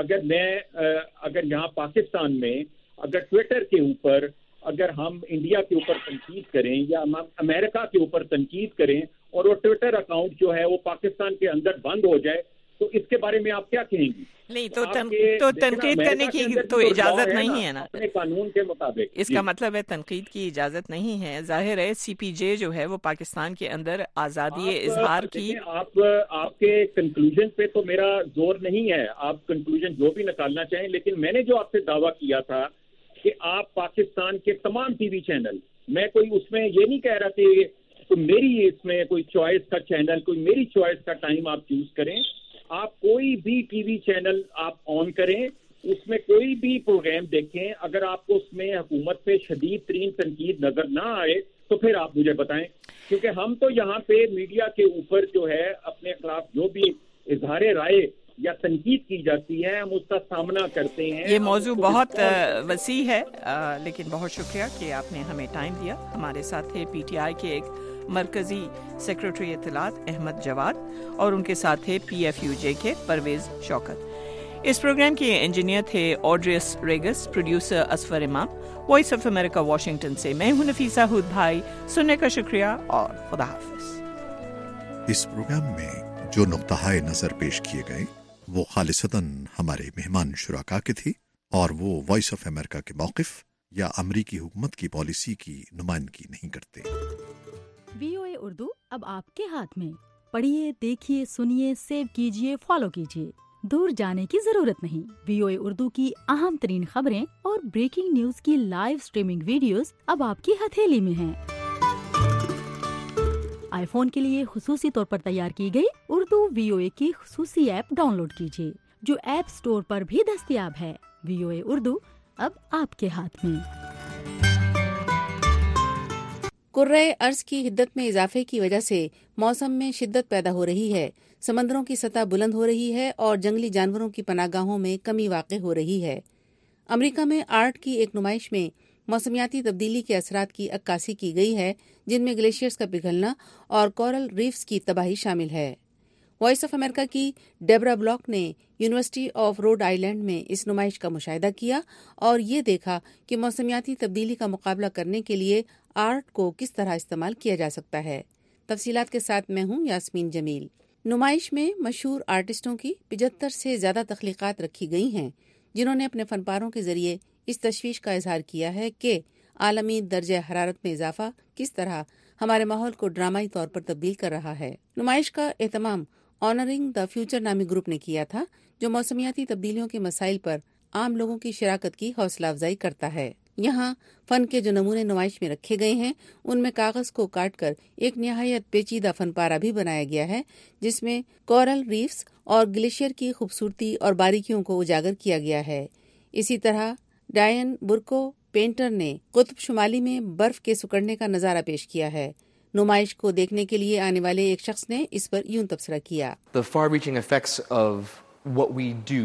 اگر یہاں پاکستان میں اگر ٹویٹر کے اوپر اگر ہم انڈیا کے اوپر تنقید کریں یا امریکہ کے اوپر تنقید کریں اور وہ ٹویٹر اکاؤنٹ جو ہے وہ پاکستان کے اندر بند ہو جائے تو اس کے بارے میں آپ کیا کہیں گی؟ نہیں تو تنقید کرنے کی تو اجازت نہیں ہے نا اپنے قانون کے مطابق. اس کا مطلب ہے تنقید کی اجازت نہیں ہے. ظاہر ہے سی پی جے جو ہے وہ پاکستان کے اندر آزادی اظہار کی. آپ کے کنکلوژن پہ تو میرا زور نہیں ہے، آپ کنکلوژن جو بھی نکالنا چاہیں، لیکن میں نے جو آپ سے دعویٰ کیا تھا کہ آپ پاکستان کے تمام ٹی وی چینل، میں کوئی اس میں یہ نہیں کہہ رہا کہ تو میری اس میں کوئی چوائس کا چینل، کوئی میری چوائس کا ٹائم آپ چوز کریں. آپ کوئی بھی ٹی وی چینل آپ آن کریں، اس میں کوئی بھی پروگرام دیکھیں، اگر آپ کو اس میں حکومت پہ شدید ترین تنقید نظر نہ آئے तो फिर आप मुझे बताएं, क्योंकि हम तो यहाँ पे मीडिया के ऊपर जो है अपने खिलाफ जो भी इजहार राय या तनकीद की जाती है हम उसका सामना करते हैं। ये मौजू बहुत वसी है, लेकिन बहुत शुक्रिया कि आपने हमें टाइम दिया। हमारे साथ थे पीटीआई के एक मरकजी सेक्रेटरी इत्तलात अहमद जवाद और उनके साथ थे PFUJ के परवेज शौकत। इस प्रोग्राम के इंजीनियर थे ऑड्रियस रेगस, प्रोड्यूसर असफर इमाम। वॉइस ऑफ अमेरिका वाशिंगटन से मैं हूं नफीसा हुद भाई। सुनने का शुक्रिया और खुदा हाफिज। इस प्रोग्राम में जो नुक्ता नजर पेश किए गए वो खालिसतन हमारे मेहमान शुराका के थे और वो वॉइस ऑफ अमेरिका के मौक़िफ़ या अमरीकी हुकूमत की पॉलिसी की नुमाइंदगी नहीं करते। VOA उर्दू अब आपके हाथ में। पढ़िए, देखिए, सुनिए, सेव कीजिए, फॉलो कीजिए। दूर जाने की जरूरत नहीं। VOA उर्दू की अहम तरीन खबरें और ब्रेकिंग न्यूज की लाइव स्ट्रीमिंग वीडियोस अब आपकी हथेली में हैं। आईफोन के लिए खुसूसी तौर पर तैयार की गई उर्दू VOA की खुसूसी ऐप डाउनलोड कीजिए, जो ऐप स्टोर पर भी दस्तयाब है। VOA उर्दू अब आपके हाथ में। कुर्रे अर्ज की हिद्दत में इजाफे की वजह से मौसम में शिद्दत पैदा हो रही है, समंदरों की सतह बुलंद हो रही है और जंगली जानवरों की पनाहगाहों में कमी वाक़ हो रही है। अमेरिका में आर्ट की एक नुमाइश में मौसमियाती तब्दीली के असरात की अक्कासी की गई है, जिनमें ग्लेशियर्स का पिघलना और कोरल रीफ्स की तबाही शामिल है। वॉइस ऑफ अमेरिका की डेबरा ब्लॉक ने यूनिवर्सिटी ऑफ रोड आइलैंड में इस नुमाइश का मुशाहिदा किया और ये देखा कि मौसमियाती तब्दीली का मुकाबला करने के लिए आर्ट को किस तरह इस्तेमाल किया जा सकता है। तफसीलात के साथ मैं हूँ यास्मीन जमील। नुमाइश में मशहूर आर्टिस्टों की 75 से ज़्यादा तख्लीक़ात रखी गई हैं, जिन्होंने अपने फनपारों के जरिए इस तशवीश का इजहार किया है कि आलमी दर्जे हरारत में इजाफा किस तरह हमारे माहौल को ड्रामाई तौर पर तब्दील कर रहा है। नुमाइश का एहतमाम ऑनरिंग द फ्यूचर नामी ग्रुप ने किया था, जो मौसमियाती तब्दीलियों के मसाइल पर आम लोगों की शिराकत की हौसला अफजाई करता है। यहाँ फन के जो नमूने नुमाइश में रखे गए हैं, उनमें कागज को काट कर एक निहायत पेचीदा फनपारा भी बनाया गया है, जिसमें कोरल रीफ्स और ग्लेशियर की खूबसूरती और बारीकियों को उजागर किया गया है। इसी तरह डायन बुर्को पेंटर ने कुतुब शुमाली में बर्फ के सुकड़ने का नजारा पेश किया है। नुमाइश को देखने के लिए आने वाले एक शख्स ने इस पर यूं तबसरा किया। The far-reaching effects of what we do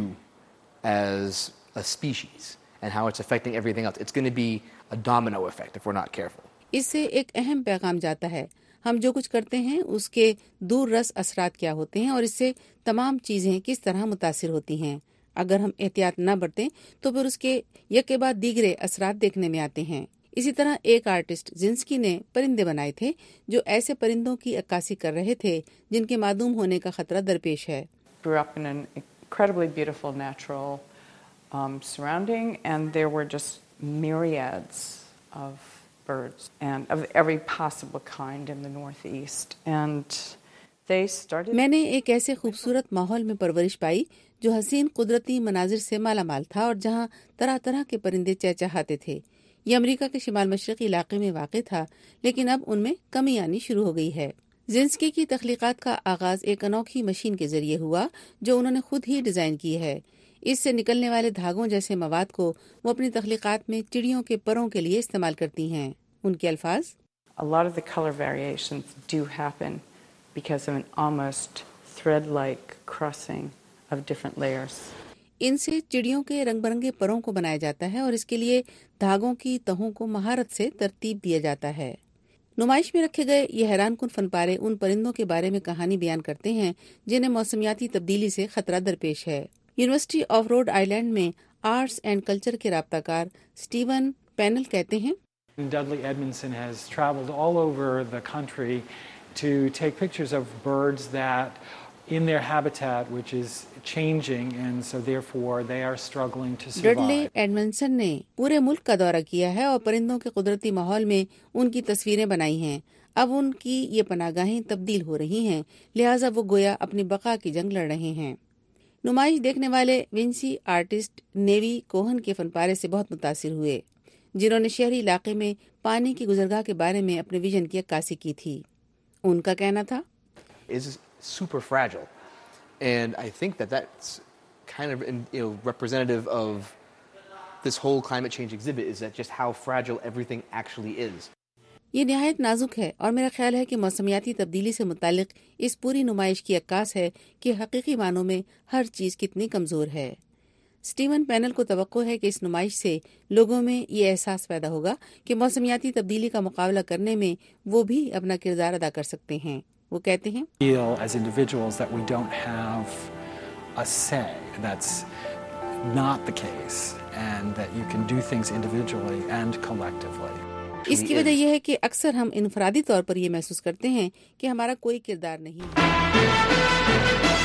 as a species and how it's affecting everything else. It's going to be a domino effect if we're not careful. इससे एक अहम पैगाम जाता है, हम जो कुछ करते हैं उसके दूर रस असरात क्या होते हैं और इससे तमाम चीजें किस तरह मुतासिर होती हैं। अगर हम एहतियात न बरतें तो फिर उसके यके बाद दीगरे असरात देखने में आते हैं। इसी तरह एक आर्टिस्ट जिंस्की ने परिंदे बनाए थे, जो ऐसे परिंदों की अक्कासी कर रहे थे जिनके मादूम होने का खतरा दरपेश है। Grew up in an incredibly beautiful natural surrounding, and there were just myriads of birds and of every possible kind in the northeast, and they started. मैंने एक ऐसे खूबसूरत माहौल में परवरिश पाई जो हसीन कुदरती मनाजिर से मालामाल था और जहाँ तरह तरह के परिंदे चहचहाते थे। ये अमेरिका के शिमाल मशरक़ी इलाके में वाक़ था, लेकिन अब उनमें कमी आनी शुरू हो गई है। जिंस्की की तख्लीक़ात का आगाज एक अनोखी मशीन के जरिए हुआ, जो उन्होंने खुद ही डिजाइन की है। इससे निकलने वाले धागों जैसे मवाद को वो अपनी तख्लीक़ात में चिड़ियों के परों के लिए इस्तेमाल करती हैं। उनके अल्फाज, A lot of the color variations do happen because of an almost thread-like crossing of different layers. इनसे चिड़ियों के रंग बिरंगे परों को बनाया जाता है और इसके लिए धागों की तहों को महारत से तरतीब दिया जाता है। नुमाइश में रखे गए ये हैरानकुन फनपारे उन परिंदों के बारे में कहानी बयान करते हैं जिन्हें मौसमियाती तब्दीली से खतरा दरपेश है। यूनिवर्सिटी ऑफ रोड आइलैंड में आर्ट्स एंड कल्चर के राब्ताकार स्टीवन पैनल कहते हैं, Dudley Edmondson has traveled all over the country to take pictures of birds that in their habitat which is changing and so therefore they are struggling to survive. Dudley Edmondson ने पूरे मुल्क का दौरा किया है और परिंदों के कुदरती माहौल में उनकी तस्वीरें बनाई हैं। अब उनकी ये पनाहगाहें तब्दील हो रही हैं, लिहाजा वो गोया अपनी बका की जंग लड़ रहे हैं। नुमाइश देखने वाले विंसी आर्टिस्ट नेवी कोहन के फनपारे से बहुत मुतासिर हुए, जिन्होंने शहरी इलाके में पानी की गुजरगाह के बारे में अपने विजन की अक्कासी की थी। उनका कहना था, Is super fragile, and I think that that's kind of representative of this whole climate change exhibit, is that just how fragile everything actually is. یہ نہایت نازک ہے اور میرا خیال ہے کہ موسمیاتی تبدیلی سے متعلق اس پوری نمائش کی عکاس ہے کہ حقیقی معنوں میں ہر چیز کتنی کمزور ہے۔ اسٹیون پینل کو توقع ہے کہ اس نمائش سے لوگوں میں یہ احساس پیدا ہوگا کہ موسمیاتی تبدیلی کا مقابلہ کرنے میں وہ بھی اپنا کردار ادا کر سکتے ہیں۔ وہ کہتے ہیں as individuals that we don't have a say. That's not the case, and that you can do things individually and collectively. اس کی وجہ یہ ہے کہ اکثر ہم انفرادی طور پر یہ محسوس کرتے ہیں کہ ہمارا کوئی کردار نہیں ہے۔